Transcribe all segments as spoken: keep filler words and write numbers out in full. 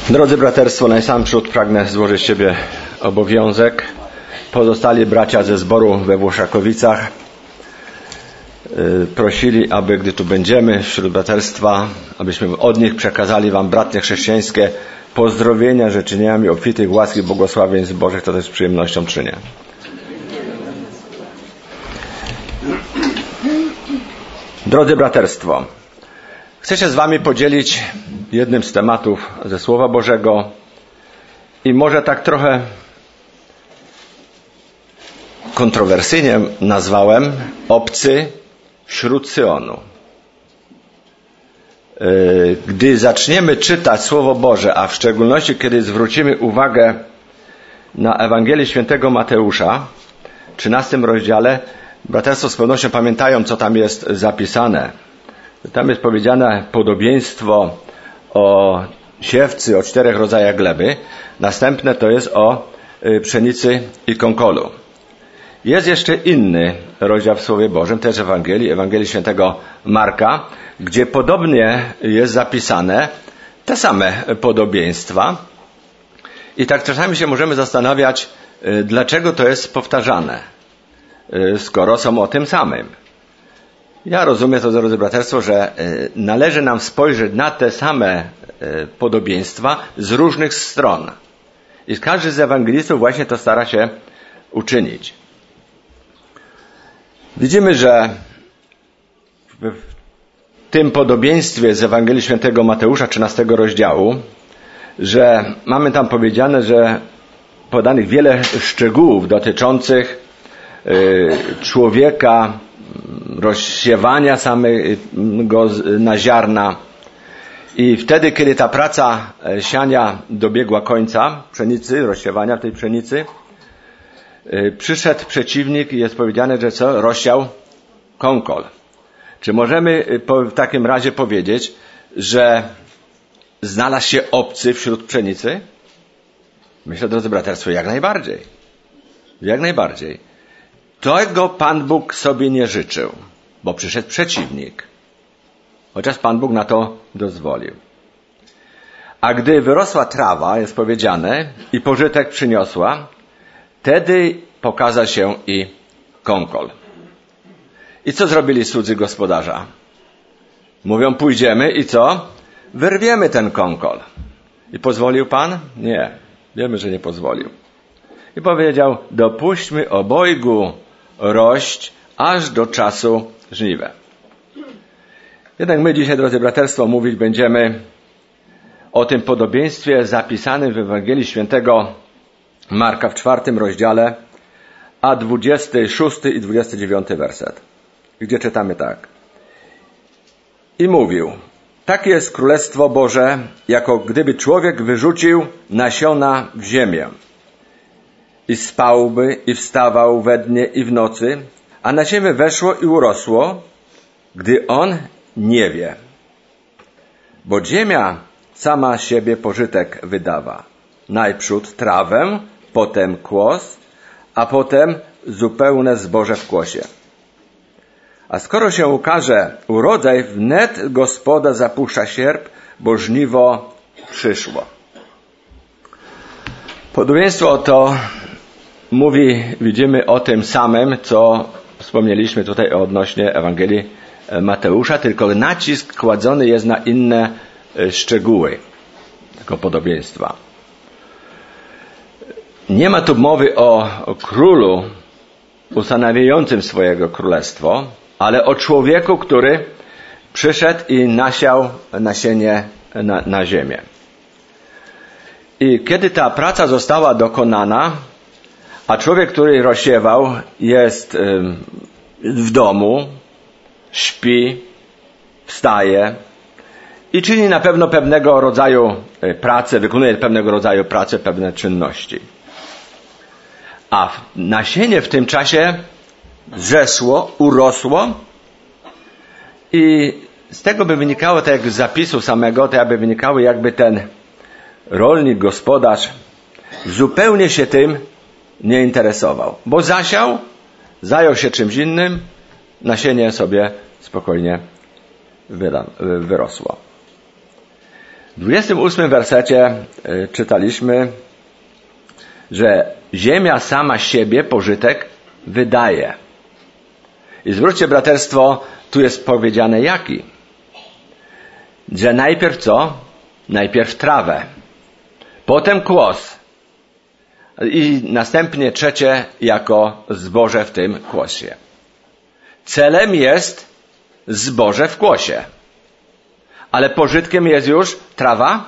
Drodzy braterstwo, najsamprzód pragnę złożyć z siebie obowiązek. Pozostali bracia ze zboru we Włoszakowicach prosili, aby gdy tu będziemy wśród braterstwa, abyśmy od nich przekazali wam bratnie chrześcijańskie pozdrowienia, życzeniami obfitych łaski i błogosławieństw Bożych. To też z przyjemnością czynię. Drodzy braterstwo, chcę się z wami podzielić jednym z tematów ze Słowa Bożego i może tak trochę kontrowersyjnie nazwałem obcy wśród Syonu. Gdy zaczniemy czytać Słowo Boże, a w szczególności kiedy zwrócimy uwagę na Ewangelię Świętego Mateusza w trzynastym rozdziale, braterstwo z pewnością pamiętają, co tam jest zapisane. Tam jest powiedziane podobieństwo o siewcy, o czterech rodzajach gleby. Następne to jest o pszenicy i konkolu. Jest jeszcze inny rozdział w Słowie Bożym, też Ewangelii, Ewangelii Świętego Marka, gdzie podobnie jest zapisane te same podobieństwa. I tak czasami się możemy zastanawiać, dlaczego to jest powtarzane, skoro są o tym samym. Ja rozumiem to, drodzy braterstwo, że należy nam spojrzeć na te same podobieństwa z różnych stron. I każdy z ewangelistów właśnie to stara się uczynić. Widzimy, że w tym podobieństwie z Ewangelii Świętego Mateusza, trzynastego rozdziału, że mamy tam powiedziane, że podanych wiele szczegółów dotyczących człowieka, rozsiewania samego na ziarna. I wtedy, kiedy ta praca siania dobiegła końca, pszenicy, rozsiewania tej pszenicy, przyszedł przeciwnik i jest powiedziane, że co? Rozsiał konkol. Czy możemy w takim razie powiedzieć, że znalazł się obcy wśród pszenicy? Myślę, drodzy braterstwo, jak najbardziej. Jak najbardziej. Tego Pan Bóg sobie nie życzył, bo przyszedł przeciwnik. Chociaż Pan Bóg na to dozwolił. A gdy wyrosła trawa, jest powiedziane, i pożytek przyniosła, wtedy pokaza się i konkol. I co zrobili słudzy gospodarza? Mówią, pójdziemy i co? Wyrwiemy ten konkol. I pozwolił Pan? Nie. Wiemy, że nie pozwolił. I powiedział, dopuśćmy obojgu rość aż do czasu żniwa. Jednak my dzisiaj, drodzy braterstwo, mówić będziemy o tym podobieństwie zapisanym w Ewangelii Świętego Marka w czwartym rozdziale, a dwudziesty szósty i dwudziesty dziewiąty werset, gdzie czytamy tak. I mówił, tak jest Królestwo Boże, jako gdyby człowiek wyrzucił nasiona w ziemię i spałby i wstawał we dnie i w nocy, a na ziemię weszło i urosło, gdy on nie wie. Bo ziemia sama siebie pożytek wydawa. Najprzód trawę, potem kłos, a potem zupełne zboże w kłosie. A skoro się ukaże urodzaj, wnet gospoda zapuszcza sierp, bo żniwo przyszło. Podobieństwo to mówi, widzimy o tym samym, co wspomnieliśmy tutaj odnośnie Ewangelii Mateusza, tylko nacisk kładzony jest na inne szczegóły tego podobieństwa. Nie ma tu mowy o, o królu ustanawiającym swojego królestwo, ale o człowieku, który przyszedł i nasiał nasienie na, na ziemię. I kiedy ta praca została dokonana, a człowiek, który rozsiewał, jest w domu, śpi, wstaje i czyni na pewno pewnego rodzaju pracę, wykonuje pewnego rodzaju pracę, pewne czynności. A nasienie w tym czasie zeszło, urosło i z tego by wynikało, tak jak z zapisu samego, to jakby wynikało, jakby ten rolnik, gospodarz zupełnie się tym nie interesował. Bo zasiał, zajął się czymś innym, nasienie sobie spokojnie wyrosło. W dwudziestym ósmym wersecie czytaliśmy, że ziemia sama siebie pożytek wydaje. I zwróćcie braterstwo, tu jest powiedziane jaki? Że najpierw co? Najpierw trawę, potem kłos i następnie trzecie jako zboże w tym kłosie. Celem jest zboże w kłosie. Ale pożytkiem jest już trawa?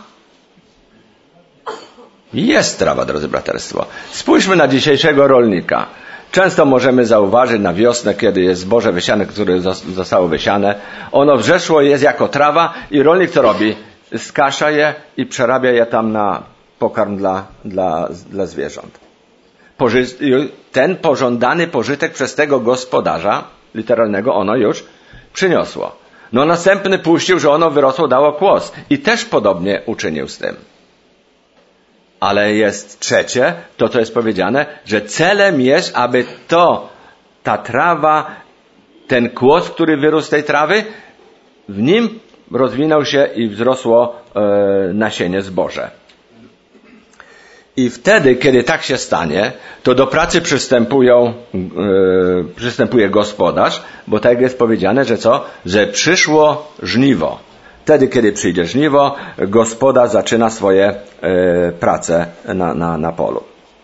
Jest trawa, drodzy braterstwo. Spójrzmy na dzisiejszego rolnika. Często możemy zauważyć na wiosnę, kiedy jest zboże wysiane, które zostało wysiane. Ono wrzeszło jest jako trawa i rolnik co robi? Skasza je i przerabia je tam na pokarm dla, dla, dla zwierząt. Poży- ten pożądany pożytek przez tego gospodarza literalnego ono już przyniosło. No następny puścił, że ono wyrosło, dało kłos. I też podobnie uczynił z tym. Ale jest trzecie, to co jest powiedziane, że celem jest, aby to, ta trawa, ten kłos, który wyrósł z tej trawy, w nim rozwinął się i wzrosło e, nasienie zboże. I wtedy, kiedy tak się stanie, to do pracy przystępują, yy, przystępuje gospodarz, bo tak jest powiedziane, że co? Że przyszło żniwo. Wtedy, kiedy przyjdzie żniwo, gospodarz zaczyna swoje yy, prace na, na, na polu.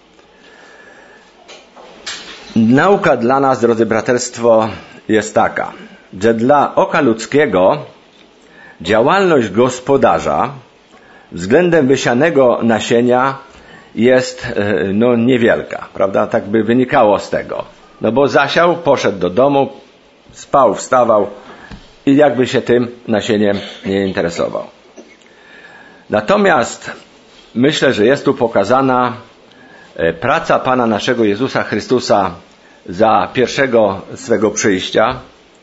Nauka dla nas, drodzy braterstwo, jest taka, że dla oka ludzkiego działalność gospodarza względem wysianego nasienia jest no niewielka, prawda? Tak by wynikało z tego. No bo zasiał, poszedł do domu, spał, wstawał i jakby się tym nasieniem nie interesował. Natomiast myślę, że jest tu pokazana praca Pana naszego Jezusa Chrystusa za pierwszego swego przyjścia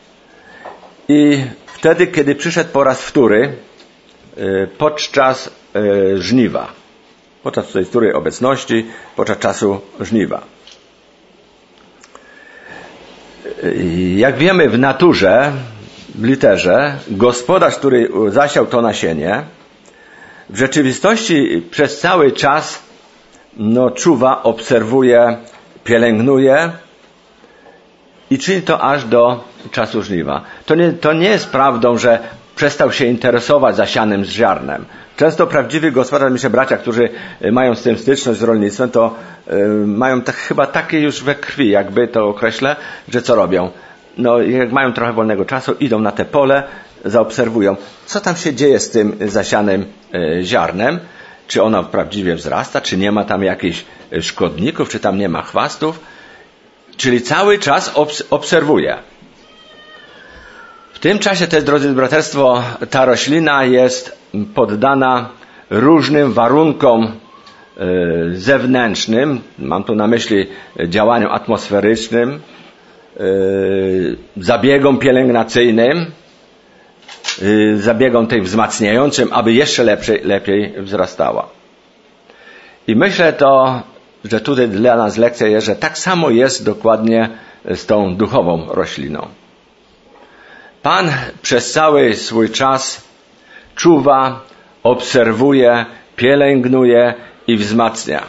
i wtedy, kiedy przyszedł po raz wtóry podczas żniwa. Podczas tej wtórej obecności, podczas czasu żniwa. Jak wiemy w naturze, w literze, gospodarz, który zasiał to nasienie, w rzeczywistości przez cały czas no, czuwa, obserwuje, pielęgnuje i czyni to aż do czasu żniwa. To nie, to nie jest prawdą, że przestał się interesować zasianym ziarnem. Często prawdziwy gospodarz, myślę, bracia, którzy mają z tym styczność z rolnictwem, to y, mają tak, chyba takie już we krwi, jakby to określę, że co robią? No, jak mają trochę wolnego czasu, idą na te pole, zaobserwują, co tam się dzieje z tym zasianym y, ziarnem, czy ono prawdziwie wzrasta, czy nie ma tam jakichś szkodników, czy tam nie ma chwastów. Czyli cały czas obs- obserwuje. W tym czasie też, drodzy braterstwo, ta roślina jest poddana różnym warunkom zewnętrznym, mam tu na myśli działaniom atmosferycznym, zabiegom pielęgnacyjnym, zabiegom tej wzmacniającym, aby jeszcze lepiej, lepiej wzrastała. I myślę to, że tutaj dla nas lekcja jest, że tak samo jest dokładnie z tą duchową rośliną. Pan przez cały swój czas czuwa, obserwuje, pielęgnuje i wzmacnia.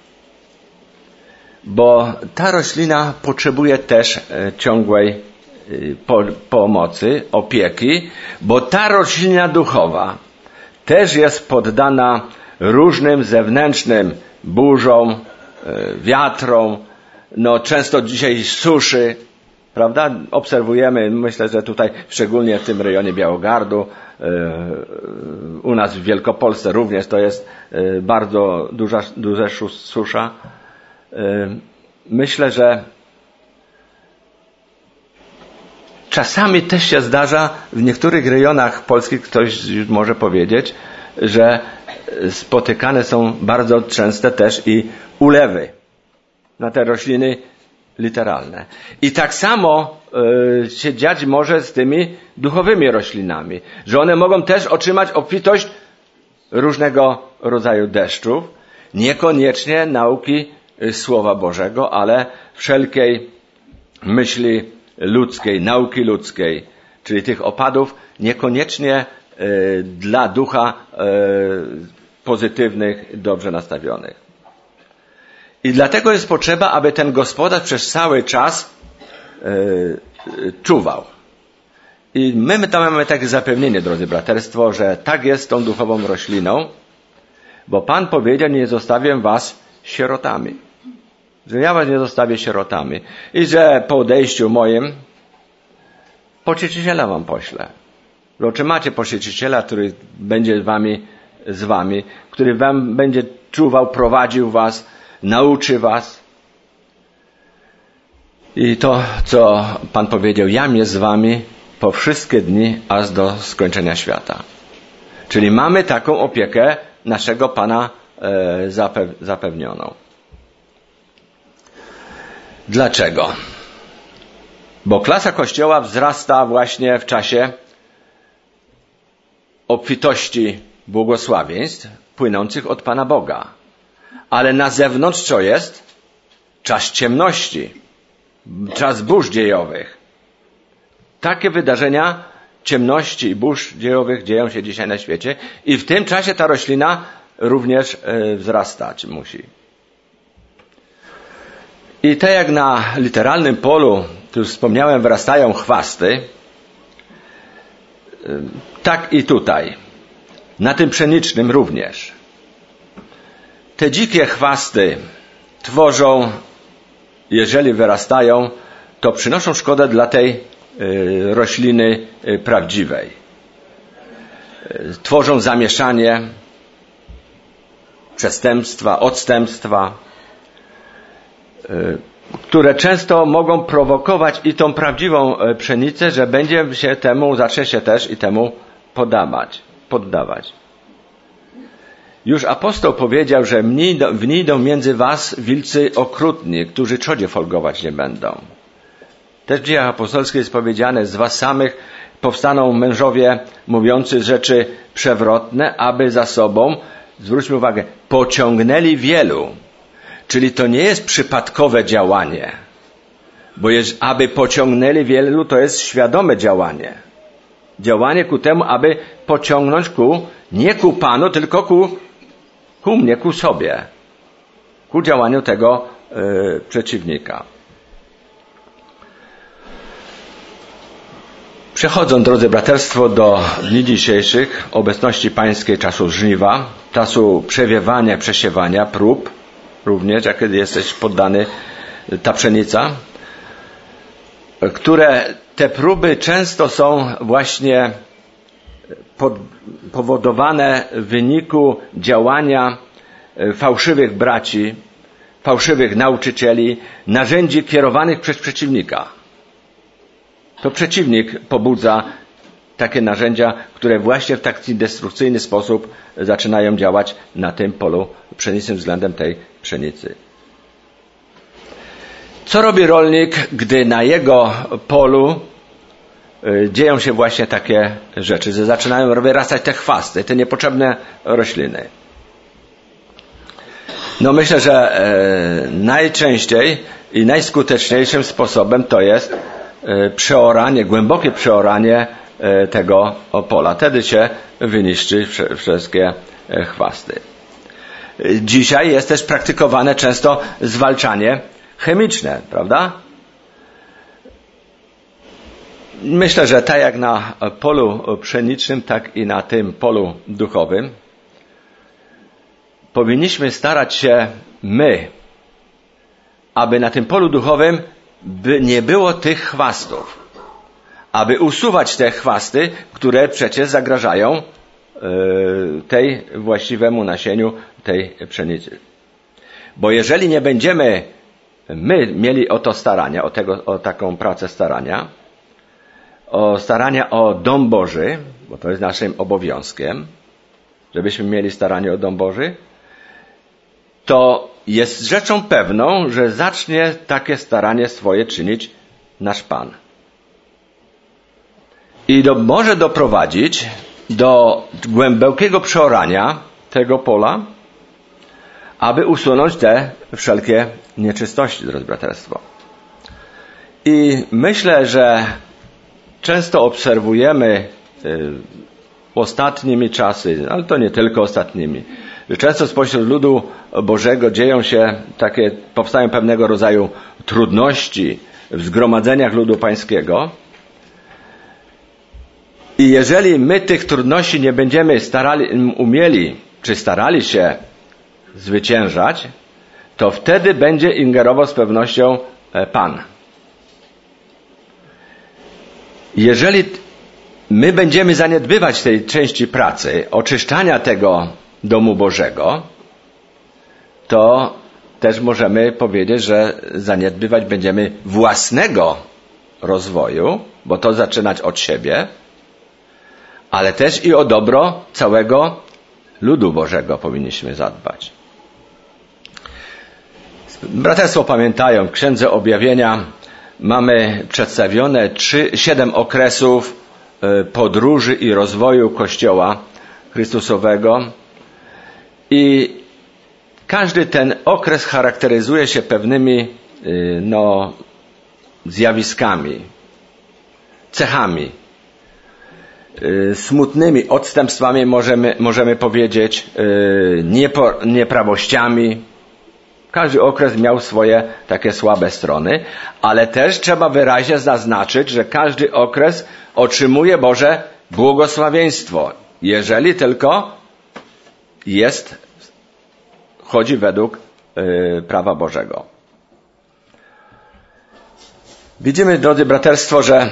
Bo ta roślina potrzebuje też ciągłej pomocy, opieki, bo ta roślina duchowa też jest poddana różnym zewnętrznym burzom, wiatrom, no często dzisiaj suszy, prawda? Obserwujemy, myślę, że tutaj szczególnie w tym rejonie Białogardu, u nas w Wielkopolsce również to jest bardzo duża, duża susza. Myślę, że czasami też się zdarza w niektórych rejonach polskich, ktoś już może powiedzieć, że spotykane są bardzo częste też i ulewy na te rośliny literalne. I tak samo y, się dziać może z tymi duchowymi roślinami, że one mogą też otrzymać obfitość różnego rodzaju deszczów, niekoniecznie nauki Słowa Bożego, ale wszelkiej myśli ludzkiej, nauki ludzkiej, czyli tych opadów niekoniecznie dla ducha pozytywnych, dobrze nastawionych. I dlatego jest potrzeba, aby ten gospodarz przez cały czas czuwał. I my tam mamy takie zapewnienie, drodzy braterstwo, że tak jest z tą duchową rośliną, bo Pan powiedział, nie zostawię was sierotami. Że ja was nie zostawię sierotami. I że po odejściu moim pocieszyciela wam poślę. Bo czy macie pocieszyciela, który będzie z wami, z wami, który wam będzie czuwał, prowadził was, nauczy was. I to, co Pan powiedział, jam jest z wami po wszystkie dni, aż do skończenia świata. Czyli mamy taką opiekę naszego Pana e, zapew, zapewnioną. Dlaczego? Bo klasa Kościoła wzrasta właśnie w czasie obfitości błogosławieństw płynących od Pana Boga. Ale na zewnątrz co jest? Czas ciemności, czas burz dziejowych. Takie wydarzenia ciemności i burz dziejowych dzieją się dzisiaj na świecie i w tym czasie ta roślina również wzrastać musi. I tak jak na literalnym polu, tu już wspomniałem, wyrastają chwasty, tak i tutaj, na tym pszenicznym również. Te dzikie chwasty tworzą, jeżeli wyrastają, to przynoszą szkodę dla tej rośliny prawdziwej. Tworzą zamieszanie, przestępstwa, odstępstwa, które często mogą prowokować i tą prawdziwą pszenicę, że będzie się temu, zacznie się też i temu podawać, poddawać. Już apostoł powiedział, że wnidą między was wilcy okrutni, którzy trzodzie folgować nie będą. Też w Dziejach Apostolskich jest powiedziane, z was samych powstaną mężowie mówiący rzeczy przewrotne, aby za sobą, zwróćmy uwagę, pociągnęli wielu. Czyli to nie jest przypadkowe działanie, bo jest, aby pociągnęli wielu, to jest świadome działanie. Działanie ku temu, aby pociągnąć ku, nie ku Panu, tylko ku, ku mnie, ku sobie. Ku działaniu tego yy, przeciwnika. Przechodząc, drodzy braterstwo, do dni dzisiejszych, obecności pańskiej, czasu żniwa, czasu przewiewania, przesiewania, prób, również, jak kiedy jesteś poddany, ta pszenica, które te próby często są właśnie pod, powodowane w wyniku działania fałszywych braci, fałszywych nauczycieli, narzędzi kierowanych przez przeciwnika. To przeciwnik pobudza takie narzędzia, które właśnie w taki destrukcyjny sposób zaczynają działać na tym polu pszenicznym względem tej pszenicy. Co robi rolnik, gdy na jego polu dzieją się właśnie takie rzeczy, że zaczynają wyrastać te chwasty, te niepotrzebne rośliny? No myślę, że e, najczęściej i najskuteczniejszym sposobem to jest e, przeoranie, głębokie przeoranie e, tego pola. Wtedy się wyniszczy wsz- wszystkie e, chwasty. Dzisiaj jest też praktykowane często zwalczanie chemiczne, prawda? Myślę, że tak jak na polu pszenicznym, tak i na tym polu duchowym powinniśmy starać się my, aby na tym polu duchowym by nie było tych chwastów, aby usuwać te chwasty, które przecież zagrażają tej właściwemu nasieniu tej pszenicy. Bo jeżeli nie będziemy my mieli o to starania, o, tego, o taką pracę starania, o starania o dom Boży, bo to jest naszym obowiązkiem, żebyśmy mieli staranie o dom Boży, to jest rzeczą pewną, że zacznie takie staranie swoje czynić nasz Pan. I do, może doprowadzić do głębokiego przeorania tego pola, aby usunąć te wszelkie nieczystości, drodzy braterstwo. I myślę, że często obserwujemy ostatnimi czasy, ale to nie tylko ostatnimi, że często spośród ludu Bożego dzieją się takie, powstają pewnego rodzaju trudności w zgromadzeniach ludu pańskiego. I jeżeli my tych trudności nie będziemy starali, umieli, czy starali się zwyciężać, to wtedy będzie ingerował z pewnością Pan. Jeżeli my będziemy zaniedbywać tej części pracy, oczyszczania tego domu Bożego, to też możemy powiedzieć, że zaniedbywać będziemy własnego rozwoju, bo to zaczynać od siebie, ale też i o dobro całego ludu Bożego powinniśmy zadbać. Braterstwo pamiętają, w Księdze Objawienia mamy przedstawione trzy, siedem okresów podróży i rozwoju Kościoła Chrystusowego i każdy ten okres charakteryzuje się pewnymi no, zjawiskami, cechami, smutnymi odstępstwami, możemy, możemy powiedzieć, niepo, nieprawościami. Każdy okres miał swoje takie słabe strony, ale też trzeba wyraźnie zaznaczyć, że każdy okres otrzymuje Boże błogosławieństwo, jeżeli tylko jest, chodzi według y, prawa Bożego. Widzimy, drodzy braterstwo, że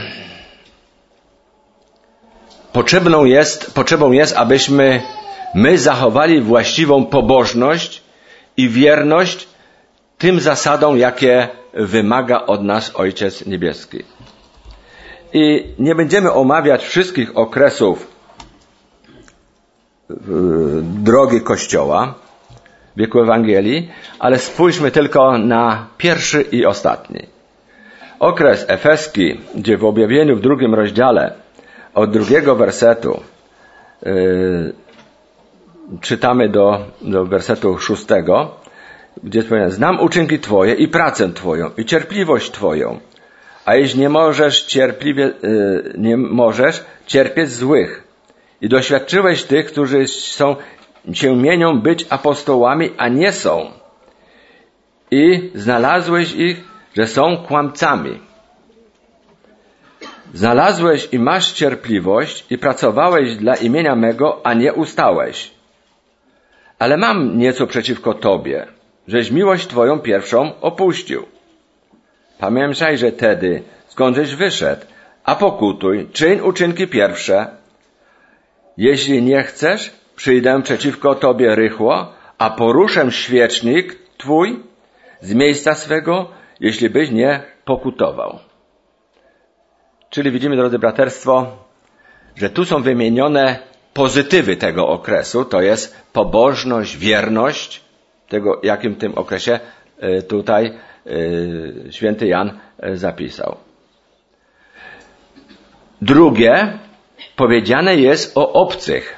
potrzebną jest, potrzebą jest, abyśmy my zachowali właściwą pobożność i wierność tym zasadom, jakie wymaga od nas Ojciec Niebieski. I nie będziemy omawiać wszystkich okresów drogi Kościoła, wieku Ewangelii, ale spójrzmy tylko na pierwszy i ostatni. Okres efeski, gdzie w objawieniu w drugim rozdziale od drugiego wersetu yy, czytamy do, do wersetu szóstego, gdzie jest powiedziane: znam uczynki Twoje i pracę Twoją i cierpliwość Twoją, a jeśli nie możesz cierpliwie, yy, nie możesz cierpieć złych i doświadczyłeś tych, którzy są, się mienią być apostołami, a nie są, i znalazłeś ich, że są kłamcami. Znalazłeś i masz cierpliwość i pracowałeś dla imienia mego, a nie ustałeś. Ale mam nieco przeciwko Tobie, żeś miłość Twoją pierwszą opuścił. Pamiętaj, że tedy, skądżeś wyszedł, a pokutuj, czyń uczynki pierwsze. Jeśli nie chcesz, przyjdę przeciwko Tobie rychło, a poruszę świecznik Twój z miejsca swego, jeśli byś nie pokutował. Czyli widzimy, drodzy braterstwo, że tu są wymienione pozytywy tego okresu, to jest pobożność, wierność, tego, jakim w tym okresie tutaj święty Jan zapisał. Drugie, powiedziane jest o obcych.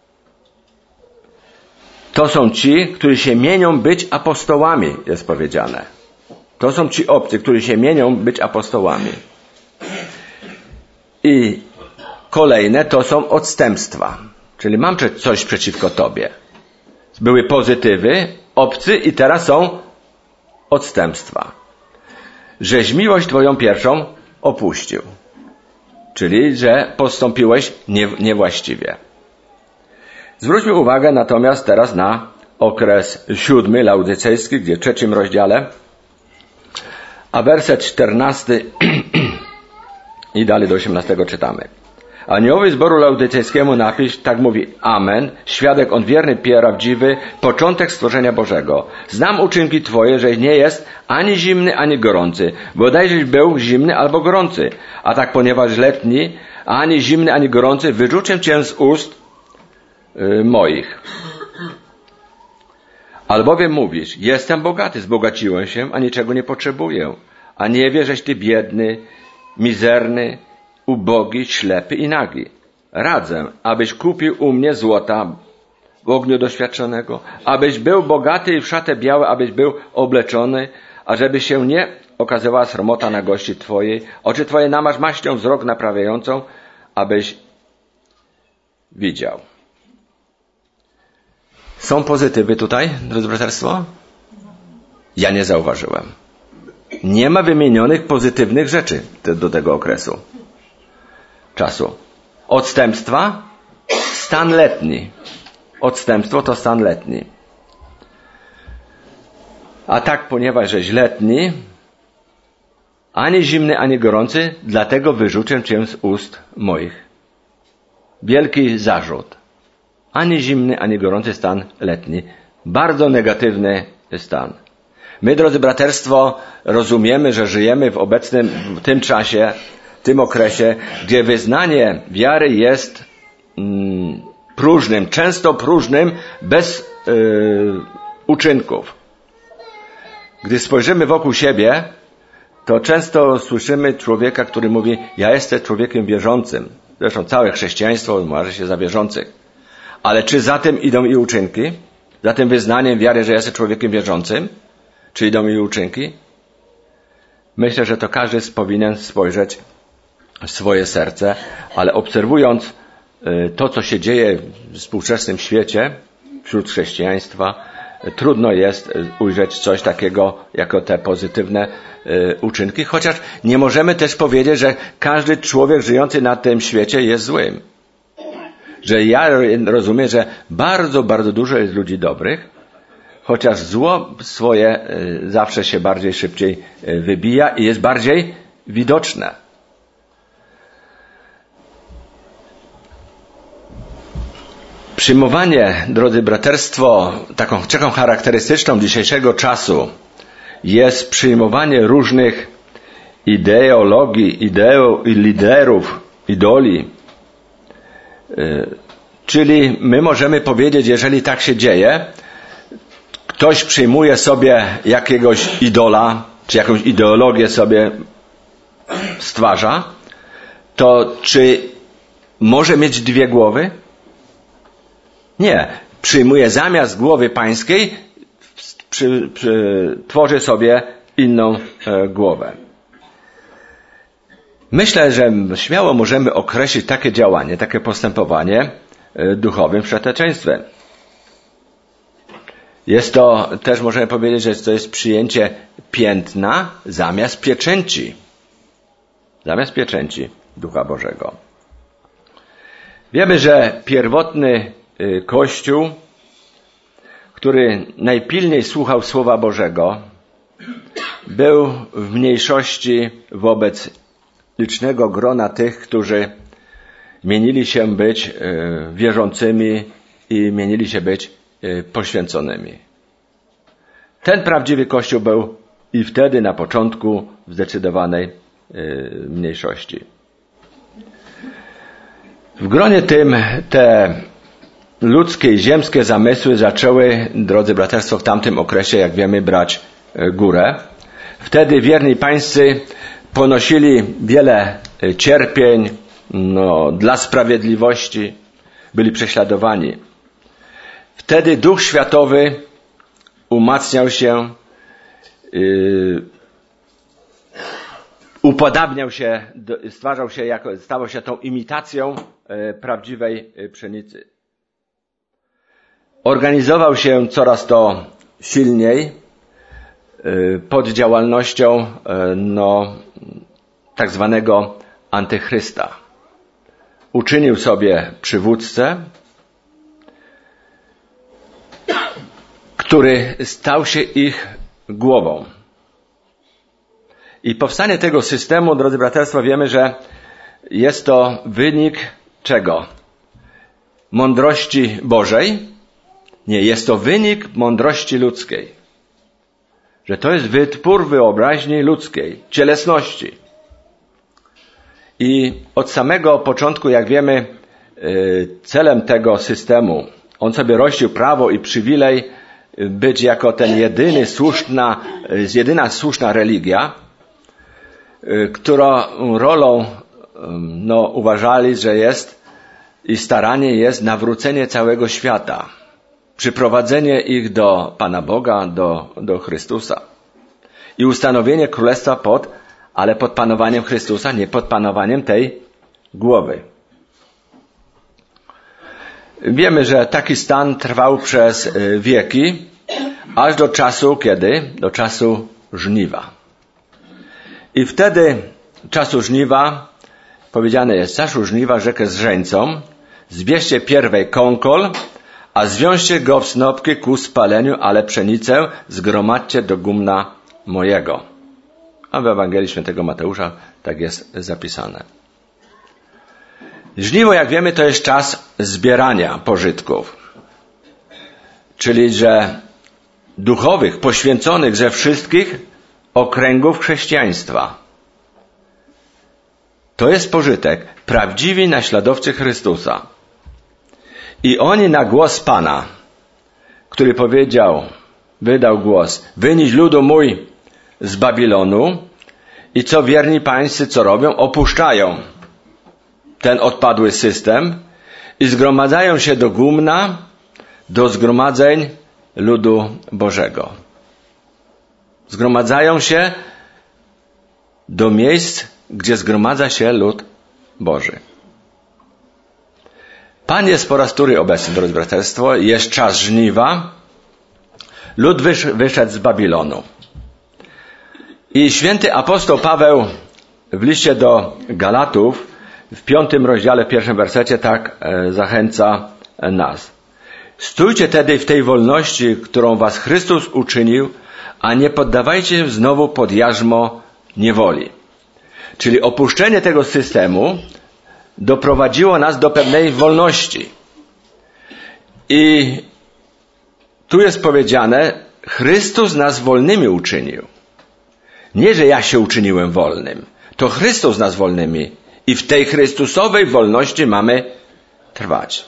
To są ci, którzy się mienią być apostołami, jest powiedziane. To są ci obcy, którzy się mienią być apostołami. I kolejne to są odstępstwa. Czyli mam coś przeciwko Tobie. Były pozytywy, obcy i teraz są odstępstwa. Żeś miłość Twoją pierwszą opuścił. Czyli, że postąpiłeś nie, niewłaściwie. Zwróćmy uwagę natomiast teraz na okres siódmy, laodycejski, gdzie w trzecim rozdziale, a werset czternasty i dalej do osiemnastego czytamy. Aniołowi zboru laodycejskiemu napisz, tak mówi: Amen, świadek on wierny, prawdziwy, początek stworzenia Bożego. Znam uczynki Twoje, że nie jest ani zimny, ani gorący. Bodajżeś był zimny albo gorący. A tak ponieważ letni, ani zimny, ani gorący, wyrzucę Cię z ust yy, moich. Albowiem mówisz: jestem bogaty, zbogaciłem się, a niczego nie potrzebuję. A nie wie, żeś Ty biedny, mizerny, ubogi, ślepy i nagi. Radzę, abyś kupił u mnie złota w ogniu doświadczonego, abyś był bogaty i w szatę białe, abyś był obleczony, ażeby się nie okazywała sromota na gości Twojej. Oczy Twoje namaż maścią, wzrok naprawiającą, abyś widział. Są pozytywy tutaj, drodzy braterstwo? Ja nie zauważyłem. Nie ma wymienionych pozytywnych rzeczy te, do tego okresu czasu. Odstępstwa, stan letni. Odstępstwo to stan letni. A tak, ponieważ żeś letni, ani zimny, ani gorący, dlatego wyrzucę cię z ust moich. Wielki zarzut. Ani zimny, ani gorący stan letni. Bardzo negatywny stan. My, drodzy braterstwo, rozumiemy, że żyjemy w obecnym, w tym czasie, w tym okresie, gdzie wyznanie wiary jest mm, próżnym, często próżnym, bez yy, uczynków. Gdy spojrzymy wokół siebie, to często słyszymy człowieka, który mówi, ja jestem człowiekiem wierzącym. Zresztą całe chrześcijaństwo uważa się za wierzących. Ale czy za tym idą i uczynki? Za tym wyznaniem wiary, że jestem człowiekiem wierzącym? Czy idą i uczynki? Myślę, że to każdy powinien spojrzeć w swoje serce, ale obserwując to, co się dzieje w współczesnym świecie, wśród chrześcijaństwa, trudno jest ujrzeć coś takiego jako te pozytywne uczynki, chociaż nie możemy też powiedzieć, że każdy człowiek żyjący na tym świecie jest złym. Że ja rozumiem, że bardzo, bardzo dużo jest ludzi dobrych, chociaż zło swoje zawsze się bardziej szybciej wybija i jest bardziej widoczne. Przyjmowanie, drodzy braterstwo, taką cechą charakterystyczną dzisiejszego czasu jest przyjmowanie różnych ideologii, ideo, liderów, idoli. Czyli my możemy powiedzieć, jeżeli tak się dzieje, ktoś przyjmuje sobie jakiegoś idola, czy jakąś ideologię sobie stwarza, to czy może mieć dwie głowy? Nie. Przyjmuje zamiast głowy pańskiej, przy, przy, tworzy sobie inną e, głowę. Myślę, że śmiało możemy określić takie działanie, takie postępowanie e, duchowym wszeteczeństwem. Jest to, też możemy powiedzieć, że to jest przyjęcie piętna zamiast pieczęci. Zamiast pieczęci Ducha Bożego. Wiemy, że pierwotny Kościół, który najpilniej słuchał Słowa Bożego, był w mniejszości wobec licznego grona tych, którzy mienili się być wierzącymi i mienili się być poświęconymi. Ten prawdziwy Kościół był i wtedy na początku w zdecydowanej mniejszości. W gronie tym te ludzkie i ziemskie zamysły zaczęły, drodzy braterstwo, w tamtym okresie, jak wiemy, brać górę. Wtedy wierni pańscy ponosili wiele cierpień no, dla sprawiedliwości, byli prześladowani. Wtedy Duch Światowy umacniał się, yy, upodabniał się, stwarzał się jako, stawał się tą imitacją yy, prawdziwej pszenicy. Organizował się coraz to silniej yy, pod działalnością yy, no, tak zwanego antychrysta. Uczynił sobie przywódcę, który stał się ich głową. I powstanie tego systemu, drodzy braterstwo, wiemy, że jest to wynik czego? Mądrości Bożej? Nie, jest to wynik mądrości ludzkiej. Że to jest wytwór wyobraźni ludzkiej, cielesności. I od samego początku, jak wiemy, celem tego systemu, on sobie rościł prawo i przywilej być jako ten jedyny słuszna, jedyna słuszna religia, którą rolą no, uważali, że jest i staranie jest nawrócenie całego świata, przyprowadzenie ich do Pana Boga, do, do Chrystusa i ustanowienie królestwa pod, ale pod panowaniem Chrystusa, nie pod panowaniem tej głowy. Wiemy, że taki stan trwał przez wieki, aż do czasu kiedy? Do czasu żniwa. I wtedy czasu żniwa, powiedziane jest, czasu żniwa rzekę z żeńcą, zbierzcie pierwej kąkol, a zwiążcie go w snopki ku spaleniu, ale pszenicę zgromadźcie do gumna mojego. A w Ewangelii Świętego Mateusza tak jest zapisane. Żniwo, jak wiemy, to jest czas zbierania pożytków. Czyli, że duchowych, poświęconych ze wszystkich okręgów chrześcijaństwa. To jest pożytek. Prawdziwi naśladowcy Chrystusa. I oni na głos Pana, który powiedział, wydał głos, wynieś ludu mój z Babilonu, i co wierni pańscy co robią? Opuszczają ten odpadły system i zgromadzają się do gumna, do zgromadzeń ludu Bożego. Zgromadzają się do miejsc, gdzie zgromadza się lud Boży. Pan jest po raz wtóry obecny, drodzy braterstwo, jest czas żniwa. Lud wyszedł z Babilonu. I święty apostoł Paweł w liście do Galatów w piątym rozdziale, w pierwszym wersecie tak zachęca nas. Stójcie tedy w tej wolności, którą was Chrystus uczynił, a nie poddawajcie się znowu pod jarzmo niewoli. Czyli opuszczenie tego systemu doprowadziło nas do pewnej wolności. I tu jest powiedziane, Chrystus nas wolnymi uczynił. Nie, że ja się uczyniłem wolnym. To Chrystus nas wolnymi. I w tej Chrystusowej wolności mamy trwać.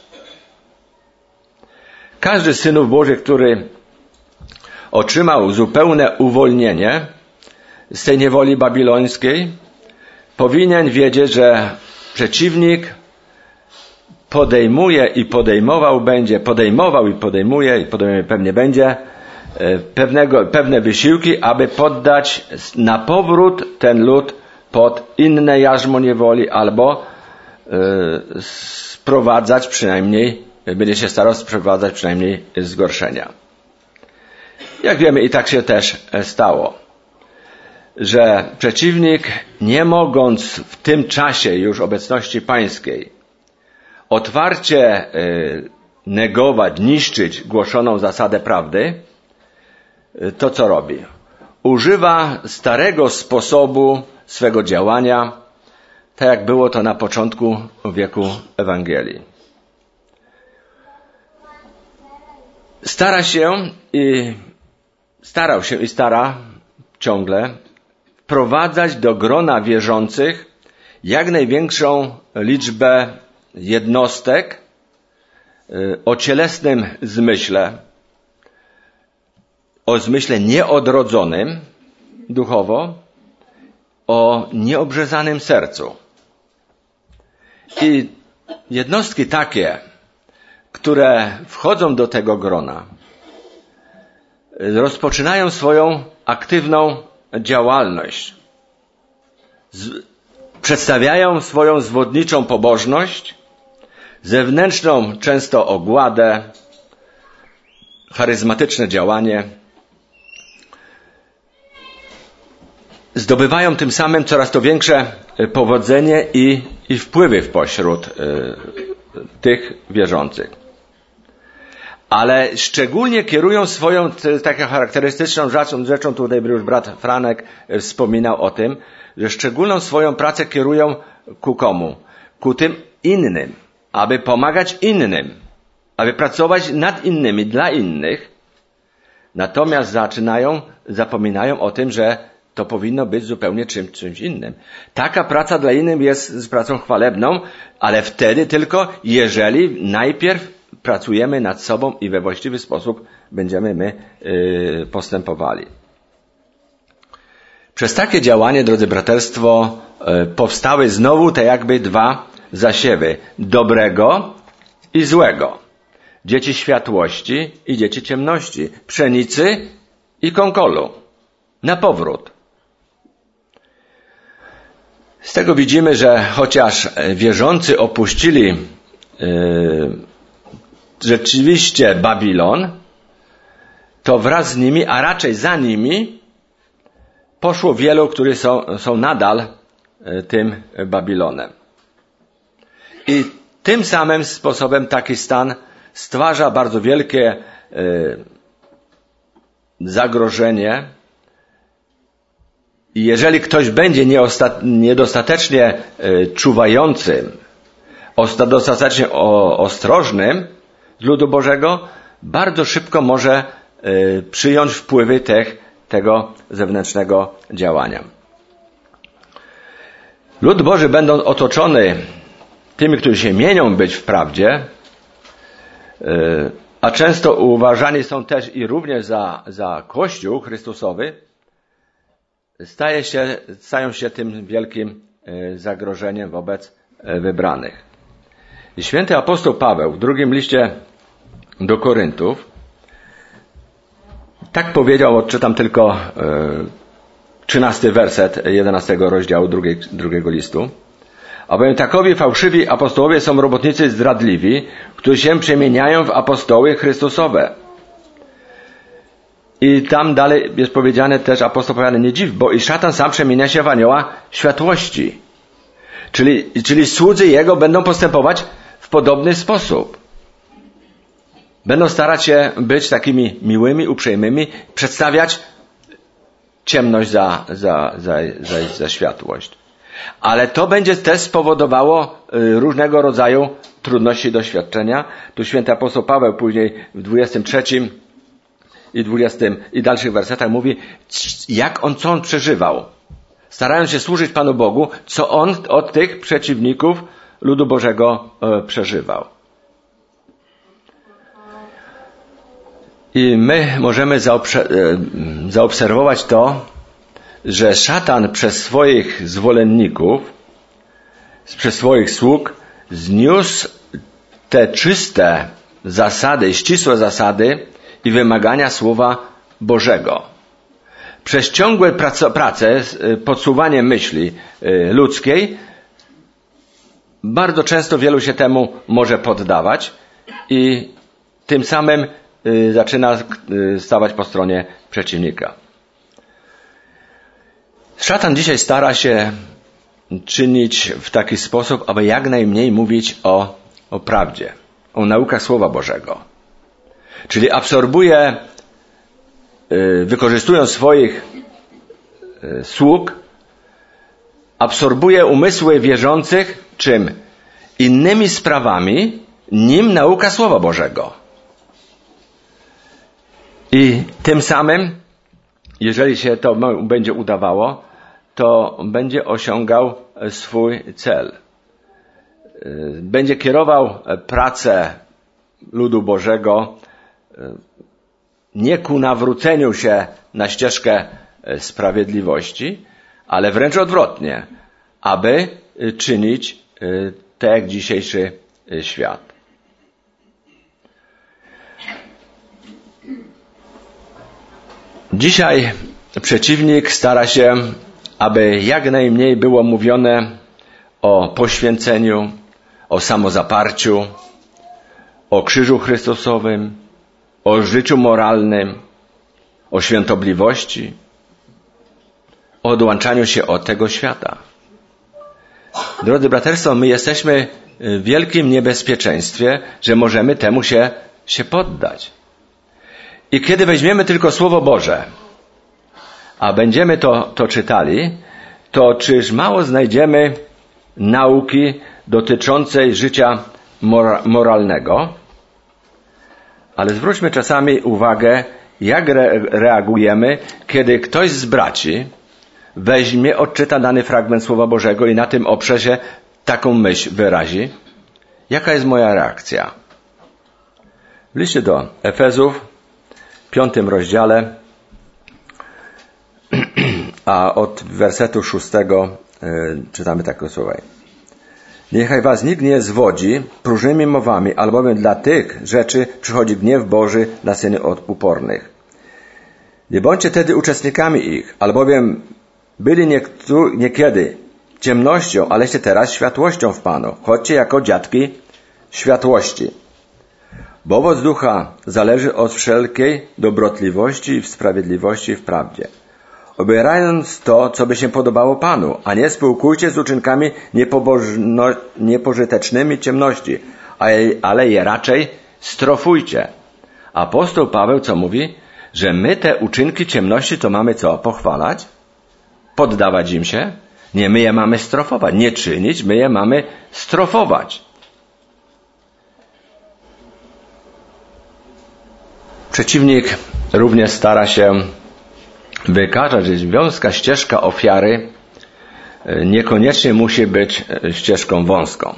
Każdy z synów Bożych, który otrzymał zupełne uwolnienie z tej niewoli babilońskiej, powinien wiedzieć, że przeciwnik podejmuje i podejmował będzie, podejmował i podejmuje i podejmuje pewnie będzie pewnego, pewne wysiłki, aby poddać na powrót ten lud pod inne jarzmo niewoli albo y, sprowadzać przynajmniej, będzie się starał sprowadzać przynajmniej zgorszenia. Jak wiemy, i tak się też stało, że przeciwnik, nie mogąc w tym czasie już obecności pańskiej otwarcie y, negować, niszczyć głoszoną zasadę prawdy, y, to co robi? Używa starego sposobu swego działania, tak jak było to na początku wieku Ewangelii. Stara się i starał się i stara ciągle wprowadzać do grona wierzących jak największą liczbę jednostek o cielesnym zmyśle, o zmyśle nieodrodzonym duchowo, o nieobrzezanym sercu. I jednostki takie, które wchodzą do tego grona, rozpoczynają swoją aktywną działalność. Z, przedstawiają swoją zwodniczą pobożność, zewnętrzną często ogładę, charyzmatyczne działanie. Zdobywają tym samym coraz to większe powodzenie i, i wpływy w pośród y, tych wierzących. Ale szczególnie kierują swoją taką charakterystyczną rzeczą, rzeczą, tutaj już brat Franek wspominał o tym, że szczególną swoją pracę kierują ku komu? Ku tym innym, aby pomagać innym, aby pracować nad innymi, dla innych. Natomiast zaczynają, zapominają o tym, że to powinno być zupełnie czym, czymś innym. Taka praca dla innych jest z pracą chwalebną, ale wtedy tylko, jeżeli najpierw pracujemy nad sobą i we właściwy sposób będziemy my yy, postępowali. Przez takie działanie, drodzy braterstwo, yy, powstały znowu te jakby dwa zasiewy. Dobrego i złego. Dzieci światłości i dzieci ciemności. Pszenicy i konkolu. Na powrót. Z tego widzimy, że chociaż wierzący opuścili yy, rzeczywiście Babilon, to wraz z nimi, a raczej za nimi, poszło wielu, którzy są, są nadal tym Babilonem. I tym samym sposobem taki stan stwarza bardzo wielkie y, zagrożenie. I jeżeli ktoś będzie niedostatecznie y, czuwającym, dostatecznie o, ostrożnym z ludu Bożego, bardzo szybko może y, przyjąć wpływy tych, tego zewnętrznego działania. Lud Boży, będąc otoczony tymi, którzy się mienią być w prawdzie, a często uważani są też i również za, za Kościół Chrystusowy, staje się, stają się tym wielkim zagrożeniem wobec wybranych. I święty apostoł Paweł w drugim liście do Koryntów tak powiedział, odczytam tylko trzynasty werset jedenastego rozdziału drugiej, drugiego listu. Albowiem takowi fałszywi apostołowie są robotnicy zdradliwi, którzy się przemieniają w apostoły Chrystusowe. I tam dalej jest powiedziane też, apostoł powiada, nie dziw, bo i szatan sam przemienia się w anioła światłości. Czyli, czyli słudzy jego będą postępować w podobny sposób. Będą starać się być takimi miłymi, uprzejmymi, przedstawiać ciemność za, za, za, za, za światłość. Ale to będzie też spowodowało różnego rodzaju trudności doświadczenia. Tu święty apostoł Paweł później w dwudziestym trzecim i dwudziestym i dalszych wersetach mówi, jak on, co on przeżywał. Starając się służyć Panu Bogu, co on od tych przeciwników ludu Bożego przeżywał. I my możemy zaobserwować to, że szatan przez swoich zwolenników, przez swoich sług zniósł te czyste zasady, ścisłe zasady i wymagania Słowa Bożego. Przez ciągłe prace, podsuwanie myśli ludzkiej, bardzo często wielu się temu może poddawać i tym samym zaczyna stawać po stronie przeciwnika. Szatan dzisiaj stara się czynić w taki sposób, aby jak najmniej mówić o, o prawdzie, o naukach Słowa Bożego. Czyli absorbuje, wykorzystując swoich sług, absorbuje umysły wierzących czym? Innymi sprawami, nim nauka Słowa Bożego. I tym samym, jeżeli się to będzie udawało, to będzie osiągał swój cel. Będzie kierował pracę ludu Bożego nie ku nawróceniu się na ścieżkę sprawiedliwości, ale wręcz odwrotnie, aby czynić tak jak dzisiejszy świat. Dzisiaj przeciwnik stara się, aby jak najmniej było mówione o poświęceniu, o samozaparciu, o krzyżu Chrystusowym, o życiu moralnym, o świętobliwości, o odłączaniu się od tego świata. Drodzy braterstwo, my jesteśmy w wielkim niebezpieczeństwie, że możemy temu się, się poddać. I kiedy weźmiemy tylko Słowo Boże, a będziemy to, to czytali, to czyż mało znajdziemy nauki dotyczącej życia mora, moralnego? Ale zwróćmy czasami uwagę, jak re, reagujemy, kiedy ktoś z braci weźmie, odczyta dany fragment Słowa Bożego i na tym oprze się taką myśl wyrazi. Jaka jest moja reakcja? W liście do Efezów, w piątym rozdziale, a od wersetu szóstego y, czytamy takie słowa. Niechaj was nikt nie zwodzi próżnymi mowami, albowiem dla tych rzeczy przychodzi gniew Boży na syny upornych. Nie bądźcie tedy uczestnikami ich, albowiem byli niektó- niekiedy ciemnością, aleście teraz światłością w Panu. Chodźcie jako dziatki światłości. Bo owoc ducha zależy od wszelkiej dobrotliwości, sprawiedliwości i w prawdzie. Obierając to, co by się podobało Panu, a nie spółkujcie z uczynkami niepobożno- niepożytecznymi ciemności, ale je raczej strofujcie. Apostoł Paweł co mówi? Że my te uczynki ciemności to mamy co? Pochwalać? Poddawać im się? Nie, my je mamy strofować. Nie czynić, my je mamy strofować. Przeciwnik również stara się wykazać, że wąska ścieżka ofiary niekoniecznie musi być ścieżką wąską.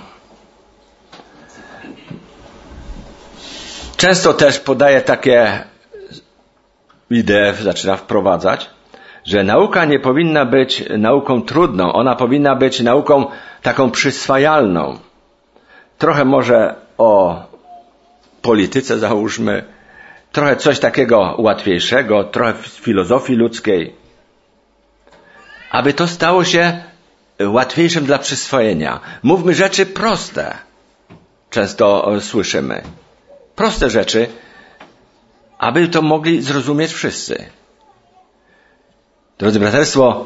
Często też podaje takie idee, zaczyna wprowadzać, że nauka nie powinna być nauką trudną, ona powinna być nauką taką przyswajalną. Trochę może o polityce załóżmy, trochę coś takiego łatwiejszego, trochę filozofii ludzkiej, aby to stało się łatwiejszym dla przyswojenia. Mówmy rzeczy proste. Często słyszymy. Proste rzeczy, aby to mogli zrozumieć wszyscy. Drodzy braterstwo,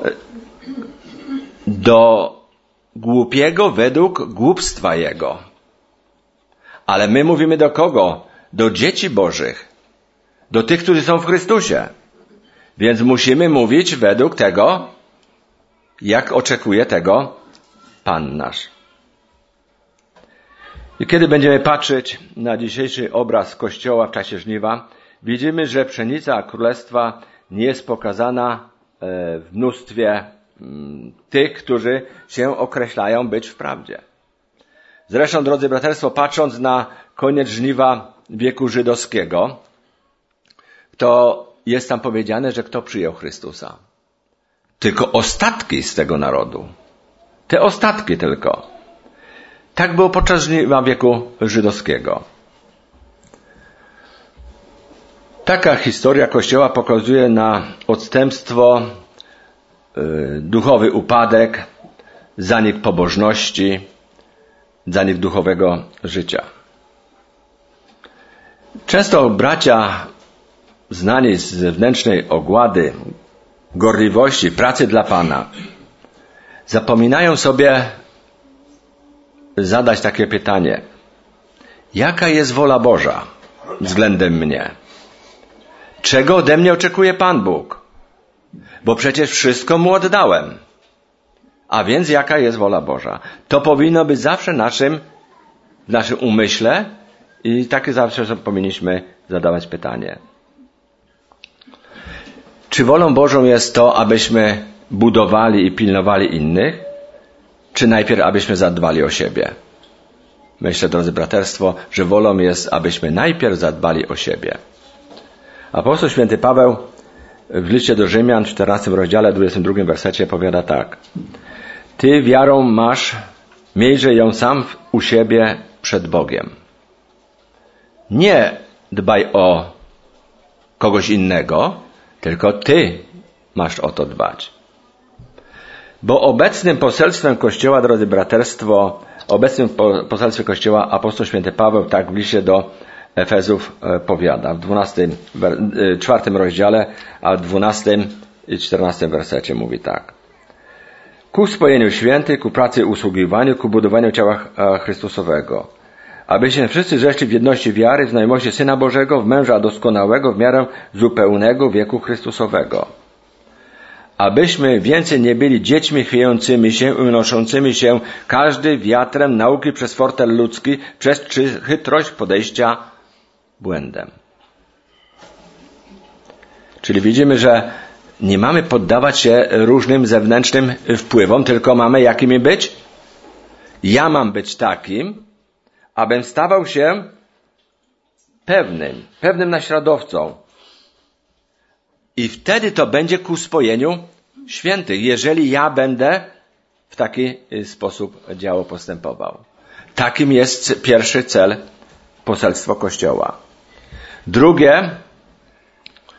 do głupiego według głupstwa jego. Ale my mówimy do kogo? Do dzieci Bożych. Do tych, którzy są w Chrystusie. Więc musimy mówić według tego, jak oczekuje tego Pan nasz. I kiedy będziemy patrzeć na dzisiejszy obraz Kościoła w czasie żniwa, widzimy, że pszenica Królestwa nie jest pokazana w mnóstwie tych, którzy się określają być w prawdzie. Zresztą, drodzy braterstwo, patrząc na koniec żniwa wieku żydowskiego, to jest tam powiedziane, że kto przyjął Chrystusa? Tylko ostatki z tego narodu. Te ostatki tylko. Tak było podczas żniwa wieku żydowskiego. Taka historia Kościoła pokazuje na odstępstwo, yy, duchowy upadek, zanik pobożności, zanik duchowego życia. Często bracia znani z zewnętrznej ogłady, gorliwości, pracy dla Pana, zapominają sobie zadać takie pytanie. Jaka jest wola Boża względem mnie? Czego ode mnie oczekuje Pan Bóg? Bo przecież wszystko Mu oddałem. A więc jaka jest wola Boża? To powinno być zawsze naszym, w naszym umyśle i takie zawsze powinniśmy zadawać pytanie. Czy wolą Bożą jest to, abyśmy budowali i pilnowali innych? Czy najpierw, abyśmy zadbali o siebie? Myślę, drodzy braterstwo, że wolą jest, abyśmy najpierw zadbali o siebie. Apostoł święty Paweł w liście do Rzymian w czternastym rozdziale, dwudziestym drugim wersecie powiada tak. Ty wiarą masz, miejże ją sam u siebie przed Bogiem. Nie dbaj o kogoś innego, tylko ty masz o to dbać. Bo obecnym poselstwem Kościoła, drodzy braterstwo, obecnym poselstwie Kościoła apostoł święty Paweł tak w liście do Efezów powiada w dwunastym, czwartym rozdziale, a w dwunastym i czternastym wersecie mówi tak. Ku spojeniu świętych, ku pracy usługiwaniu, ku budowaniu ciała Chrystusowego, abyśmy wszyscy zeszli w jedności wiary, w znajomości Syna Bożego, w męża doskonałego, w miarę zupełnego wieku Chrystusowego. Abyśmy więcej nie byli dziećmi chwiejącymi się, unoszącymi się każdy wiatrem nauki przez fortel ludzki, przez chytrość podejścia błędem. Czyli widzimy, że nie mamy poddawać się różnym zewnętrznym wpływom, tylko mamy jakimi być? Ja mam być takim, abym stawał się pewnym, pewnym naśladowcą. I wtedy to będzie ku spojeniu świętych, jeżeli ja będę w taki sposób działał, postępował. Takim jest pierwszy cel poselstwa Kościoła. Drugie,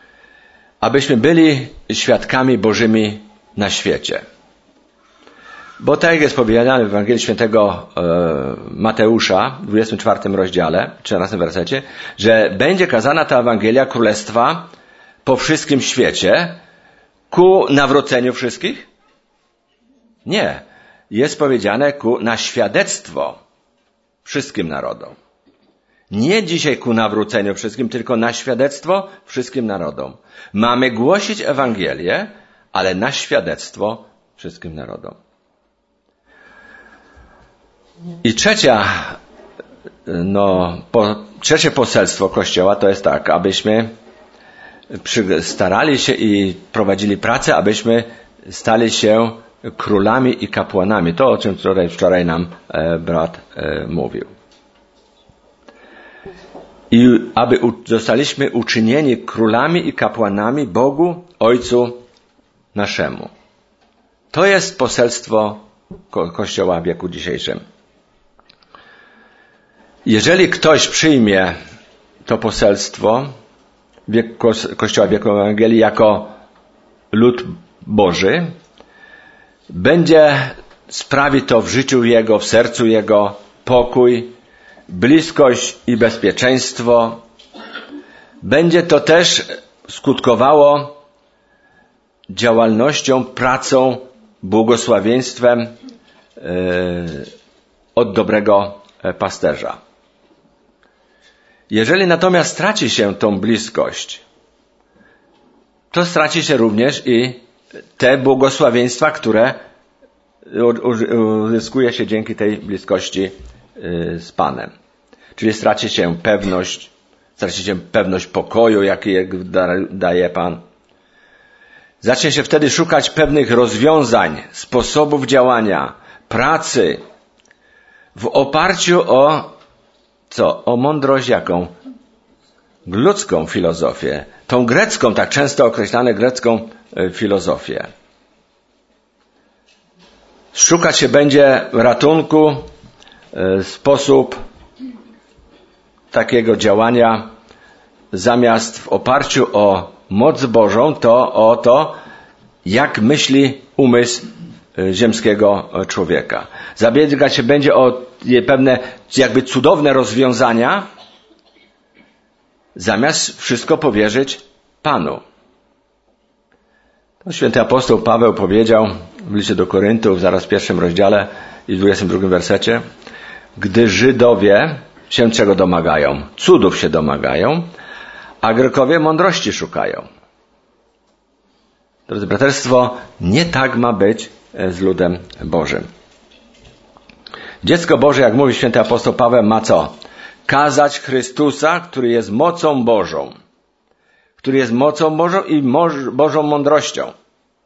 abyśmy byli świadkami Bożymi na świecie. Bo tak jak jest powiedziane w Ewangelii Świętego e, Mateusza w dwudziestym czwartym rozdziale, czternastym wersecie, że będzie kazana ta Ewangelia Królestwa po wszystkim świecie ku nawróceniu wszystkich? Nie. Jest powiedziane ku, na świadectwo wszystkim narodom. Nie dzisiaj ku nawróceniu wszystkim, tylko na świadectwo wszystkim narodom. Mamy głosić Ewangelię, ale na świadectwo wszystkim narodom. I trzecia, no, po, trzecie poselstwo Kościoła to jest tak, abyśmy przy, starali się i prowadzili pracę, abyśmy stali się królami i kapłanami. To, o czym wczoraj, wczoraj nam e, brat e, mówił. I aby u, zostaliśmy uczynieni królami i kapłanami Bogu, Ojcu naszemu. To jest poselstwo ko- Kościoła w wieku dzisiejszym. Jeżeli ktoś przyjmie to poselstwo wiek, ko, Kościoła w wieku Ewangelii jako lud Boży, będzie sprawi to w życiu jego, w sercu jego pokój, bliskość i bezpieczeństwo. Będzie to też skutkowało działalnością, pracą, błogosławieństwem yy, od dobrego pasterza. Jeżeli natomiast straci się tą bliskość, to straci się również i te błogosławieństwa, które uzyskuje się dzięki tej bliskości z Panem. Czyli straci się pewność, straci się pewność pokoju, jaki daje Pan. Zacznie się wtedy szukać pewnych rozwiązań, sposobów działania, pracy w oparciu o co? O mądrość jaką? Ludzką filozofię. Tą grecką, tak często określane grecką filozofię. Szukać się będzie ratunku, sposób takiego działania zamiast w oparciu o moc Bożą, to o to, jak myśli umysł ziemskiego człowieka. Zabiegać się będzie o pewne jakby cudowne rozwiązania, zamiast wszystko powierzyć Panu. To święty apostoł Paweł powiedział w liście do Koryntów, zaraz w pierwszym rozdziale i w dwudziestym drugim wersecie, gdy Żydowie się czego domagają? Cudów się domagają, a Grekowie mądrości szukają. Drodzy braterstwo, nie tak ma być z ludem Bożym. Dziecko Boże, jak mówi święty apostoł Paweł, ma co? Kazać Chrystusa, który jest mocą Bożą. Który jest mocą Bożą i moż, Bożą mądrością.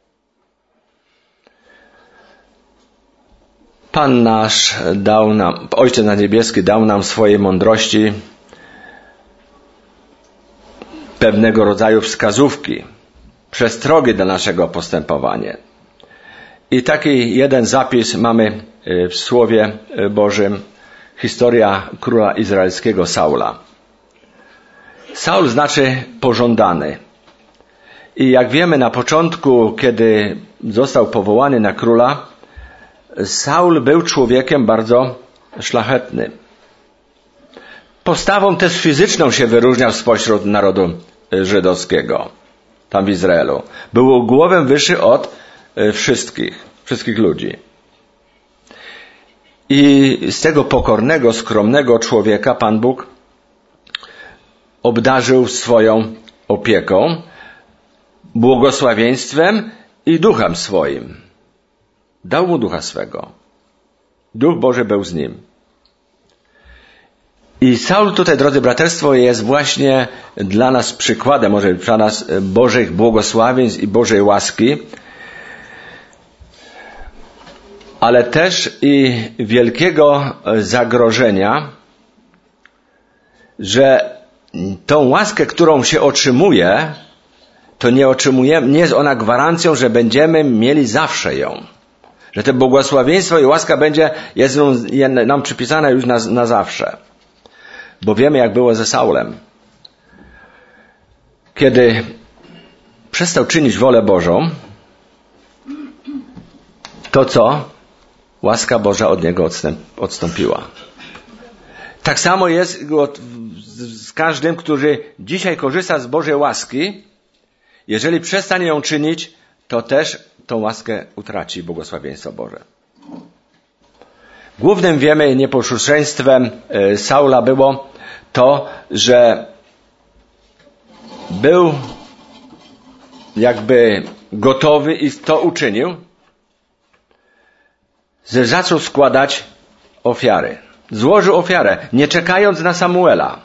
Pan nasz dał nam, Ojciec na niebieski dał nam swojej mądrości pewnego rodzaju wskazówki, przestrogi dla naszego postępowania. I taki jeden zapis mamy w Słowie Bożym, historia króla izraelskiego Saula. Saul znaczy pożądany. I jak wiemy, na początku, kiedy został powołany na króla, Saul był człowiekiem bardzo szlachetnym. Postawą też fizyczną się wyróżniał spośród narodu żydowskiego, tam w Izraelu. Był głowę wyższy od wszystkich, wszystkich ludzi. I z tego pokornego, skromnego człowieka Pan Bóg obdarzył swoją opieką, błogosławieństwem i duchem swoim. Dał mu ducha swego. Duch Boży był z nim. I Saul tutaj, drodzy braterstwo, jest właśnie dla nas przykładem, może dla nas Bożych błogosławieństw i Bożej łaski, ale też i wielkiego zagrożenia, że tą łaskę, którą się otrzymuje, to nie otrzymujemy, nie jest ona gwarancją, że będziemy mieli zawsze ją. Że to błogosławieństwo i łaska będzie, jest nam przypisane już na, na zawsze. Bo wiemy, jak było ze Saulem. Kiedy przestał czynić wolę Bożą, to co? łaska Boża od niego odstąpiła. Tak samo jest z każdym, który dzisiaj korzysta z Bożej łaski. Jeżeli przestanie ją czynić, to też tą łaskę utraci, błogosławieństwo Boże. Głównym, wiemy, nieposłuszeństwem Saula było to, że był jakby gotowy i to uczynił, że zaczął składać ofiary. Złożył ofiarę, nie czekając na Samuela.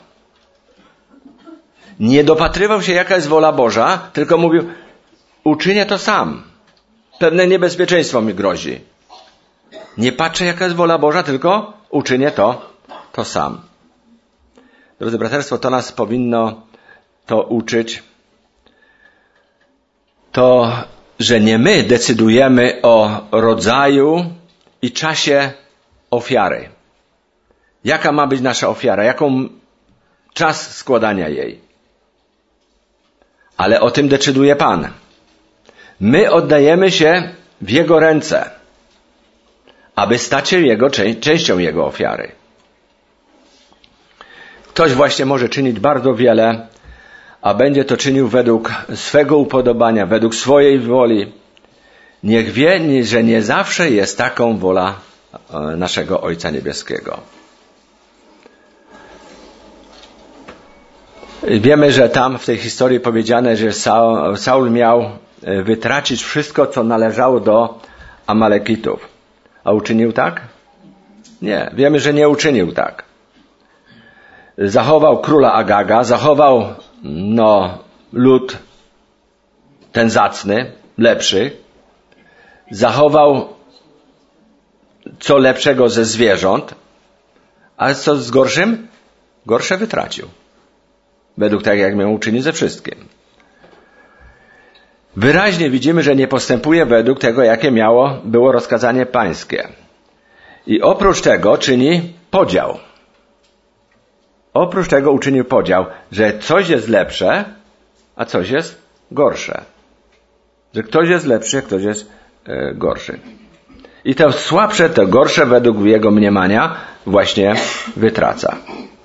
Nie dopatrywał się, jaka jest wola Boża, tylko mówił, uczynię to sam. Pewne niebezpieczeństwo mi grozi. Nie patrzę, jaka jest wola Boża, tylko uczynię to, to sam. Drodzy braterstwo, to nas powinno to uczyć. To, że nie my decydujemy o rodzaju i czasie ofiary. Jaka ma być nasza ofiara? Jaką czas składania jej? Ale o tym decyduje Pan. My oddajemy się w Jego ręce, aby stać się Jego, częścią Jego ofiary. Ktoś właśnie może czynić bardzo wiele, a będzie to czynił według swego upodobania, według swojej woli. Niech wie, że nie zawsze jest taką wola naszego Ojca Niebieskiego. Wiemy, że tam w tej historii powiedziane, że Saul miał wytracić wszystko, co należało do Amalekitów. A uczynił tak? Nie. Wiemy, że nie uczynił tak. Zachował króla Agaga, zachował no, lud ten zacny, lepszy. Zachował co lepszego ze zwierząt, a co z gorszym? Gorsze wytracił. Według tak, jak miał uczynić ze wszystkim. Wyraźnie widzimy, że nie postępuje według tego, jakie miało, było rozkazanie pańskie. I oprócz tego czyni podział. Oprócz tego uczynił podział, że coś jest lepsze, a coś jest gorsze. Że ktoś jest lepszy, a ktoś jest e, gorszy. I to słabsze, to gorsze według jego mniemania właśnie wytraca.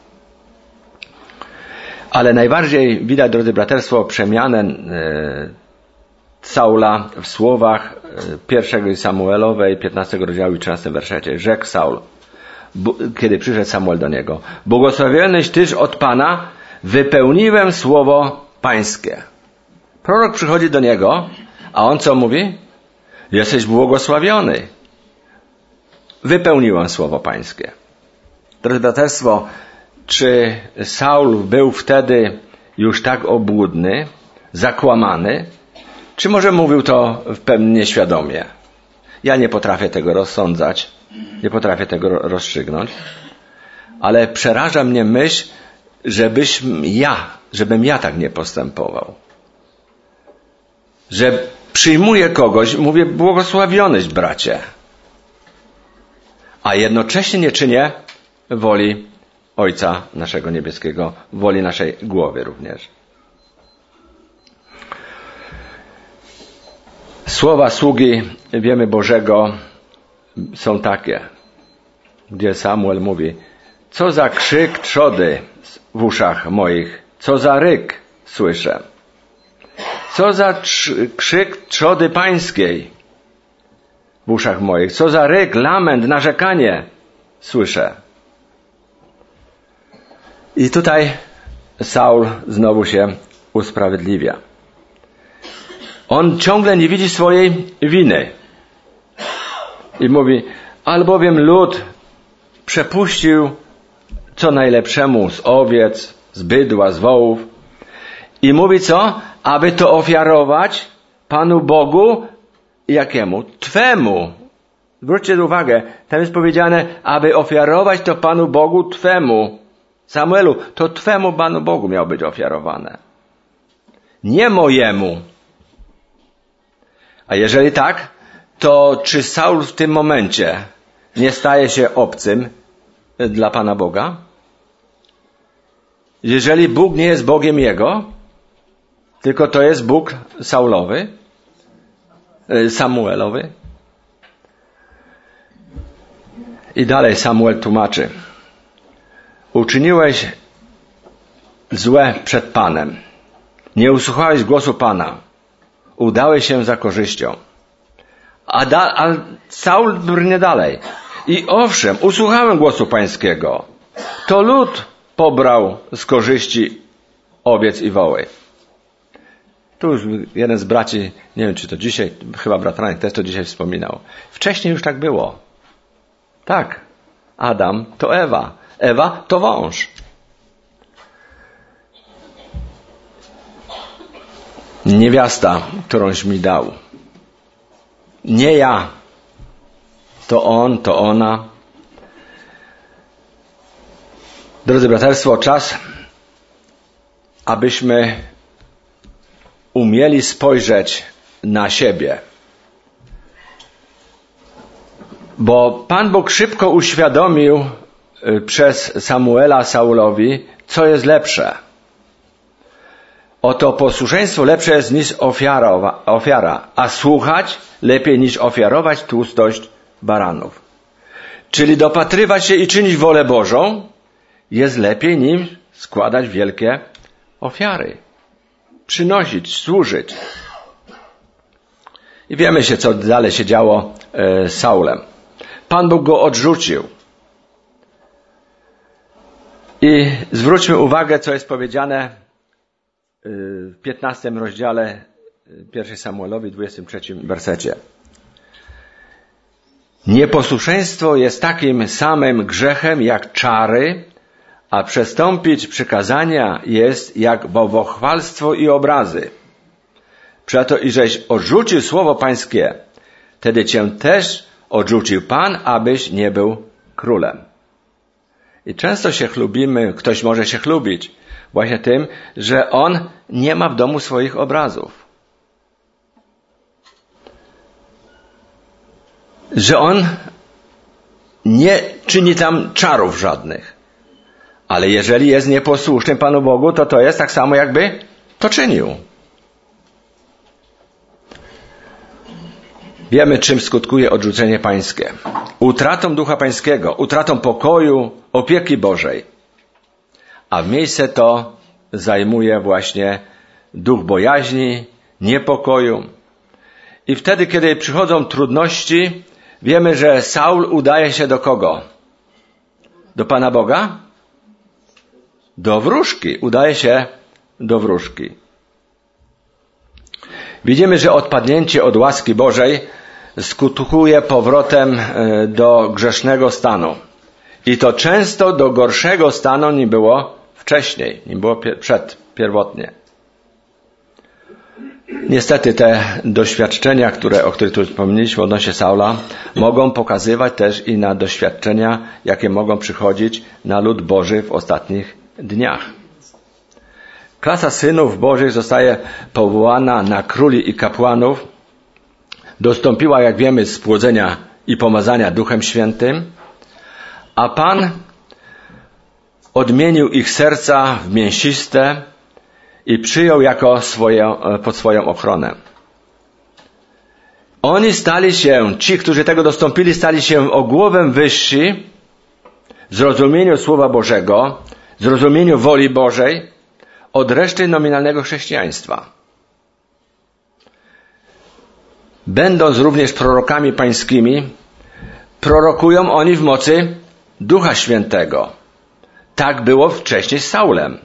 Ale najbardziej widać, drodzy braterstwo, przemianę e, Saula w słowach pierwszego Samuelowej, piętnastego rozdziału i trzynastym werszecie. Rzekł Saul, kiedy przyszedł Samuel do niego: błogosławioneś Tyż od Pana, wypełniłem słowo pańskie. Prorok przychodzi do niego, a on co mówi? Jesteś błogosławiony. Wypełniłem słowo pańskie. Drodzy braterstwo, czy Saul był wtedy już tak obłudny, zakłamany, czy może mówił to w pełni nieświadomie? Ja nie potrafię tego rozsądzać, nie potrafię tego rozstrzygnąć, ale przeraża mnie myśl, żebyśmy ja, żebym ja tak nie postępował. Że przyjmuję kogoś, mówię błogosławioneś, bracie, a jednocześnie nie czynię woli Ojca naszego Niebieskiego, woli naszej głowy również. Słowa sługi, wiemy, Bożego są takie, gdzie Samuel mówi: co za krzyk trzody w uszach moich, co za ryk słyszę, co za trz- krzyk trzody pańskiej w uszach moich, co za ryk, lament, narzekanie słyszę. I tutaj Saul znowu się usprawiedliwia. On ciągle nie widzi swojej winy. I mówi: albowiem lud przepuścił co najlepszemu z owiec, z bydła, z wołów. I mówi co? Aby to ofiarować Panu Bogu jakiemu? Twemu. Zwróćcie uwagę, tam jest powiedziane, aby ofiarować to Panu Bogu Twemu. Samuelu, to Twemu Panu Bogu miało być ofiarowane. Nie mojemu. A jeżeli tak, to czy Saul w tym momencie nie staje się obcym dla Pana Boga? Jeżeli Bóg nie jest Bogiem jego, tylko to jest Bóg Saulowy, Samuelowy. I dalej Samuel tłumaczy. Uczyniłeś złe przed Panem. Nie usłuchałeś głosu Pana. Udałeś się za korzyścią. A, da, a Saul brnie dalej. I owszem, usłuchałem głosu Pańskiego. To lud pobrał z korzyści owiec i woły. Tu już jeden z braci, nie wiem czy to dzisiaj, chyba brat Ranek też to dzisiaj wspominał. Wcześniej już tak było. Tak. Adam to Ewa. Ewa to wąż. Niewiasta, którąś mi dał. Nie ja. To on, to ona. Drodzy braterstwo, czas, abyśmy umieli spojrzeć na siebie. Bo Pan Bóg szybko uświadomił przez Samuela Saulowi, co jest lepsze. Oto posłuszeństwo lepsze jest niż ofiara, ofiara, a słuchać lepiej niż ofiarować tłustość baranów. Czyli dopatrywać się i czynić wolę Bożą jest lepiej niż składać wielkie ofiary. Przynosić, służyć. I wiemy się, co dalej się działo z Saulem. Pan Bóg go odrzucił. I zwróćmy uwagę, co jest powiedziane w piętnastym rozdziale pierwszej Samuelowi, dwudziestym trzecim wersecie. Nieposłuszeństwo jest takim samym grzechem jak czary, a przestąpić przykazania jest jak bałwochwalstwo i obrazy. Przeto iżeś odrzucił słowo Pańskie, wtedy cię też odrzucił Pan, abyś nie był królem. I często się chlubimy, ktoś może się chlubić właśnie tym, że on nie ma w domu swoich obrazów. Że on nie czyni tam czarów żadnych. Ale jeżeli jest nieposłuszny Panu Bogu, to to jest tak samo, jakby to czynił. Wiemy, czym skutkuje odrzucenie pańskie. Utratą Ducha Pańskiego, utratą pokoju, opieki Bożej. A w miejsce to zajmuje właśnie duch bojaźni, niepokoju. I wtedy, kiedy przychodzą trudności, wiemy, że Saul udaje się do kogo? Do Pana Boga? Do wróżki. Udaje się do wróżki. Widzimy, że odpadnięcie od łaski Bożej skutkuje powrotem do grzesznego stanu. I to często do gorszego stanu niż było wcześniej, niż było przed, pierwotnie. Niestety te doświadczenia, które, o których tu wspomnieliśmy odnośnie Saula, mogą pokazywać też i na doświadczenia, jakie mogą przychodzić na lud Boży w ostatnich dniach. Klasa synów Bożych zostaje powołana na króli i kapłanów. Dostąpiła, jak wiemy, spłodzenia i pomazania Duchem Świętym, a Pan odmienił ich serca w mięsiste i przyjął jako swoje, pod swoją ochronę. Oni stali się, ci, którzy tego dostąpili, stali się o głowę wyżsi w zrozumieniu Słowa Bożego, w zrozumieniu woli Bożej od reszty nominalnego chrześcijaństwa. Będąc również prorokami pańskimi, prorokują oni w mocy Ducha Świętego. Tak było wcześniej z Saulem.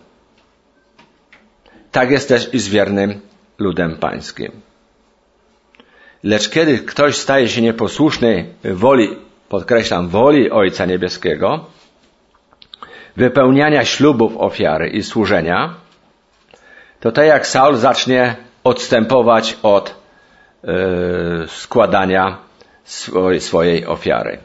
Tak jest też i z wiernym ludem pańskim. Lecz kiedy ktoś staje się nieposłuszny woli, podkreślam, woli Ojca Niebieskiego, wypełniania ślubów ofiary i służenia, to tak jak Saul zacznie odstępować od yy, składania swojej, swojej ofiary.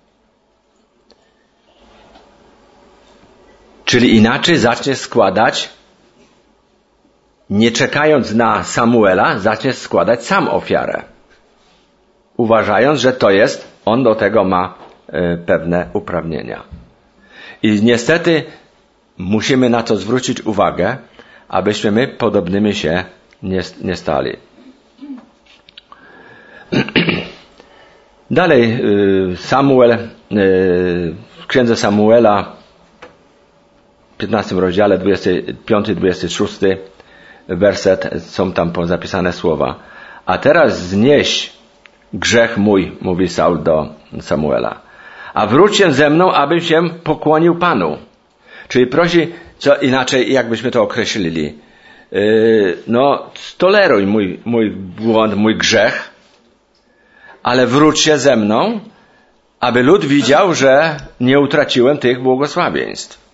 Czyli inaczej zacznie składać, nie czekając na Samuela, zacznie składać sam ofiarę. Uważając, że to jest, on do tego ma y, pewne uprawnienia. I niestety musimy na to zwrócić uwagę, abyśmy my podobnymi się nie, nie stali. Dalej Samuel, w księdze Samuela w piętnastym rozdziale, dwudziesty piąty dwudziesty szósty werset, są tam zapisane słowa. A teraz znieś grzech mój, mówi Saul do Samuela. A wróć się ze mną, abym się pokłonił Panu. Czyli prosi, co inaczej, jakbyśmy to określili. Yy, no, toleruj mój, mój błąd, mój grzech, ale wróć się ze mną, aby lud widział, że nie utraciłem tych błogosławieństw.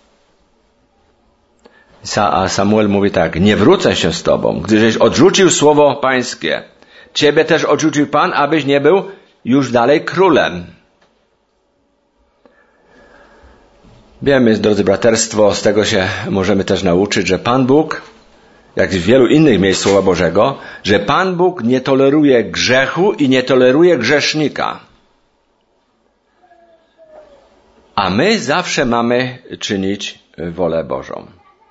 A Samuel mówi tak, nie wrócę się z tobą, gdyżeś odrzucił słowo pańskie. Ciebie też odrzucił Pan, abyś nie był już dalej królem. Wiemy, drodzy braterstwo, z tego się możemy też nauczyć, że Pan Bóg, jak w wielu innych miejsc Słowa Bożego, że Pan Bóg nie toleruje grzechu i nie toleruje grzesznika. A my zawsze mamy czynić wolę Bożą.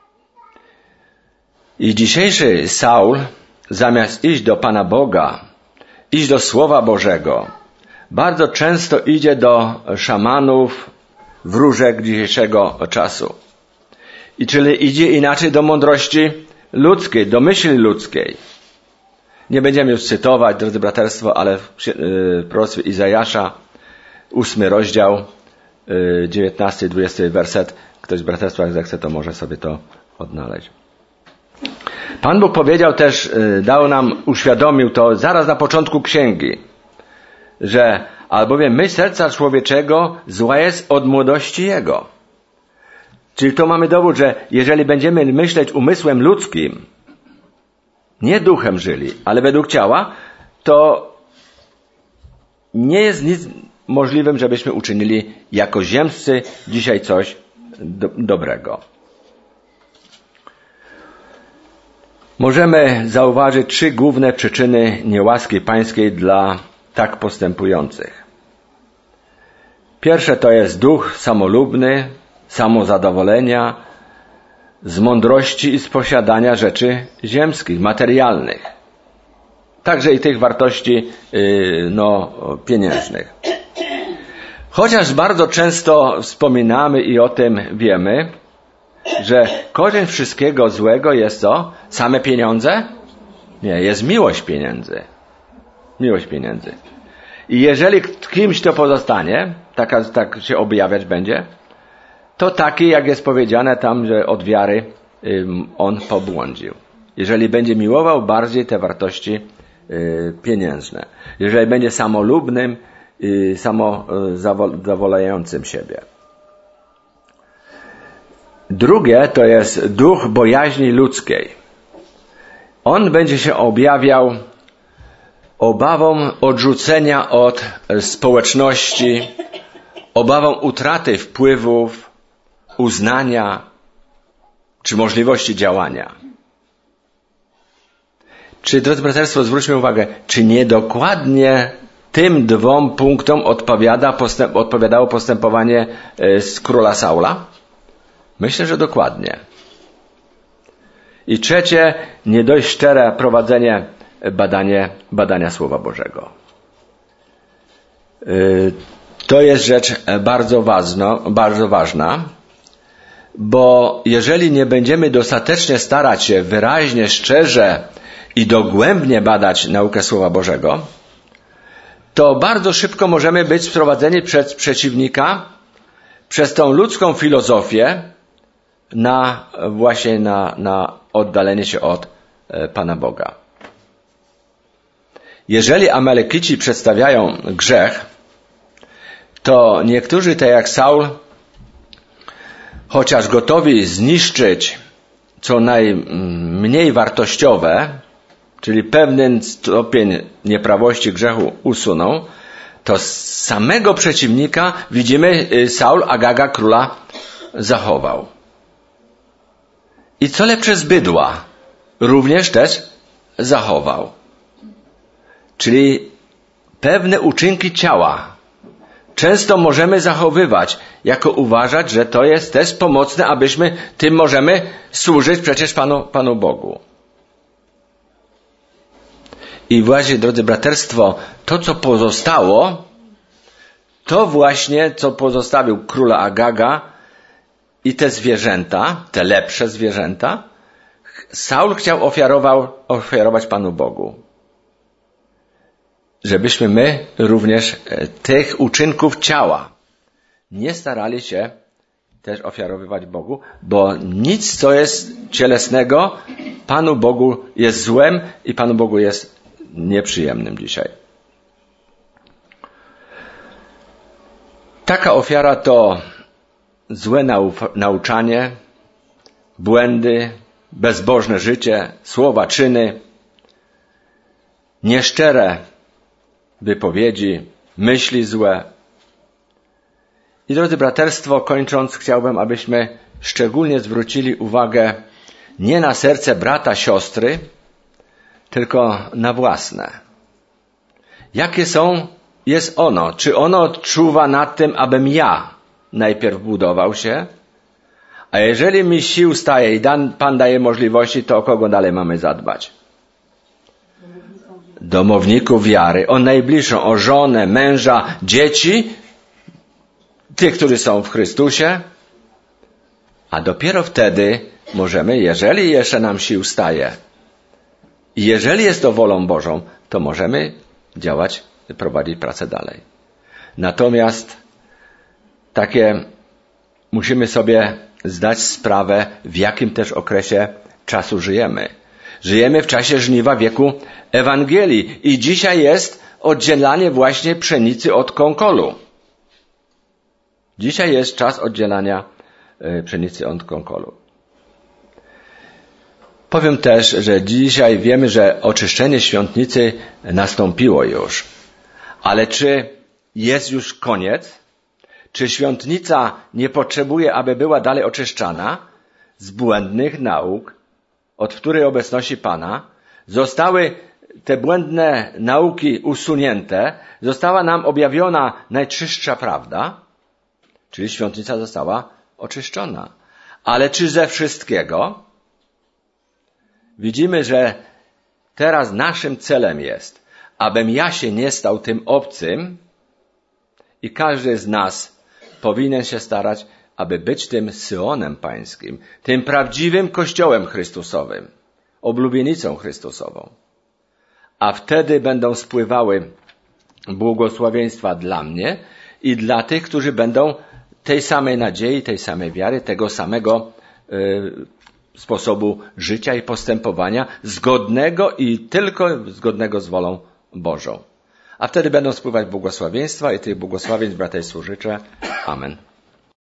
I dzisiejszy Saul, zamiast iść do Pana Boga, iść do Słowa Bożego, bardzo często idzie do szamanów, wróżek dzisiejszego czasu. I czyli idzie inaczej do mądrości ludzkiej, do myśli ludzkiej. Nie będziemy już cytować, drodzy braterstwo, ale w proroctwie Izajasza, ósmy rozdział, dziewiętnasty dwudziesty werset, ktoś z braterstwa, jak zechce, to może sobie to odnaleźć. Pan Bóg powiedział też, dał nam, uświadomił to zaraz na początku księgi, że albowiem myśl serca człowieczego zła jest od młodości jego. Czyli to mamy dowód, że jeżeli będziemy myśleć umysłem ludzkim, nie duchem żyli, ale według ciała, to nie jest nic możliwym, żebyśmy uczynili jako ziemscy dzisiaj coś do, dobrego. Możemy zauważyć trzy główne przyczyny niełaski pańskiej dla tak postępujących. Pierwsze to jest duch samolubny, samozadowolenia, z mądrości i z posiadania rzeczy ziemskich, materialnych. Także i tych wartości yy, no, pieniężnych. Chociaż bardzo często wspominamy i o tym wiemy, że korzeń wszystkiego złego jest co? Same pieniądze? Nie, jest miłość pieniędzy. Miłość pieniędzy. I jeżeli kimś to pozostanie, taka, tak się objawiać będzie, to taki, jak jest powiedziane tam, że od wiary ym, on pobłądził. Jeżeli będzie miłował bardziej te wartości y, pieniężne. Jeżeli będzie samolubnym i samozadowalającym siebie. Drugie to jest duch bojaźni ludzkiej. On będzie się objawiał obawą odrzucenia od społeczności, obawą utraty wpływów, uznania czy możliwości działania. Czy, drodzy braterstwo, zwróćmy uwagę, czy niedokładnie tym dwom punktom odpowiada, postęp, odpowiadało postępowanie z króla Saula? Myślę, że dokładnie. I trzecie, nie dość szczere prowadzenie badanie, badania Słowa Bożego. To jest rzecz bardzo ważna, bardzo ważna, bo jeżeli nie będziemy dostatecznie starać się wyraźnie, szczerze i dogłębnie badać naukę Słowa Bożego, to bardzo szybko możemy być sprowadzeni przez przeciwnika, przez tą ludzką filozofię na właśnie na, na oddalenie się od Pana Boga. Jeżeli Amalekici przedstawiają grzech, to niektórzy, tak jak Saul, chociaż gotowi zniszczyć co najmniej wartościowe, czyli pewien stopień nieprawości grzechu usuną, to z samego przeciwnika widzimy, Saul Agaga króla zachował. I co lepsze z bydła, również też zachował. Czyli pewne uczynki ciała często możemy zachowywać, jako uważać, że to jest też pomocne, abyśmy tym możemy służyć przecież Panu, Panu Bogu. I właśnie, drodzy braterstwo, to co pozostało, to właśnie, co pozostawił króla Agaga i te zwierzęta, te lepsze zwierzęta, Saul chciał ofiarował, ofiarować Panu Bogu. Żebyśmy my również tych uczynków ciała nie starali się też ofiarowywać Bogu, bo nic, co jest cielesnego, Panu Bogu jest złem i Panu Bogu jest nieprzyjemnym dzisiaj. Taka ofiara to złe nauczanie, błędy, bezbożne życie, słowa, czyny, nieszczere wypowiedzi, myśli złe. I drodzy braterstwo, kończąc, chciałbym, abyśmy szczególnie zwrócili uwagę nie na serce brata, siostry, tylko na własne. Jakie są, jest ono? Czy ono czuwa nad tym, abym ja najpierw budował się? A jeżeli mi sił staje i dan, Pan daje możliwości, to o kogo dalej mamy zadbać? Domowników wiary, o najbliższą, o żonę, męża, dzieci, tych, którzy są w Chrystusie, a dopiero wtedy możemy, jeżeli jeszcze nam sił staje i jeżeli jest to wolą Bożą, to możemy działać, prowadzić pracę dalej. Natomiast takie musimy sobie zdać sprawę, w jakim też okresie czasu żyjemy. Żyjemy w czasie żniwa wieku Ewangelii i dzisiaj jest oddzielanie właśnie pszenicy od konkolu. Dzisiaj jest czas oddzielania pszenicy od konkolu. Powiem też, że dzisiaj wiemy, że oczyszczenie świątnicy nastąpiło już. Ale czy jest już koniec? Czy świątnica nie potrzebuje, aby była dalej oczyszczana z błędnych nauk, od wtórej obecności Pana? Zostały te błędne nauki usunięte, została nam objawiona najczystsza prawda, czyli świątnica została oczyszczona. Ale czy ze wszystkiego? Widzimy, że teraz naszym celem jest, abym ja się nie stał tym obcym i każdy z nas powinien się starać, aby być tym Syonem Pańskim, tym prawdziwym Kościołem Chrystusowym, oblubienicą Chrystusową. A wtedy będą spływały błogosławieństwa dla mnie i dla tych, którzy będą tej samej nadziei, tej samej wiary, tego samego y, sposobu życia i postępowania, zgodnego i tylko zgodnego z wolą Bożą. A wtedy będą spływać błogosławieństwa i tych błogosławieństw, bracia i siostry, życzę. Amen.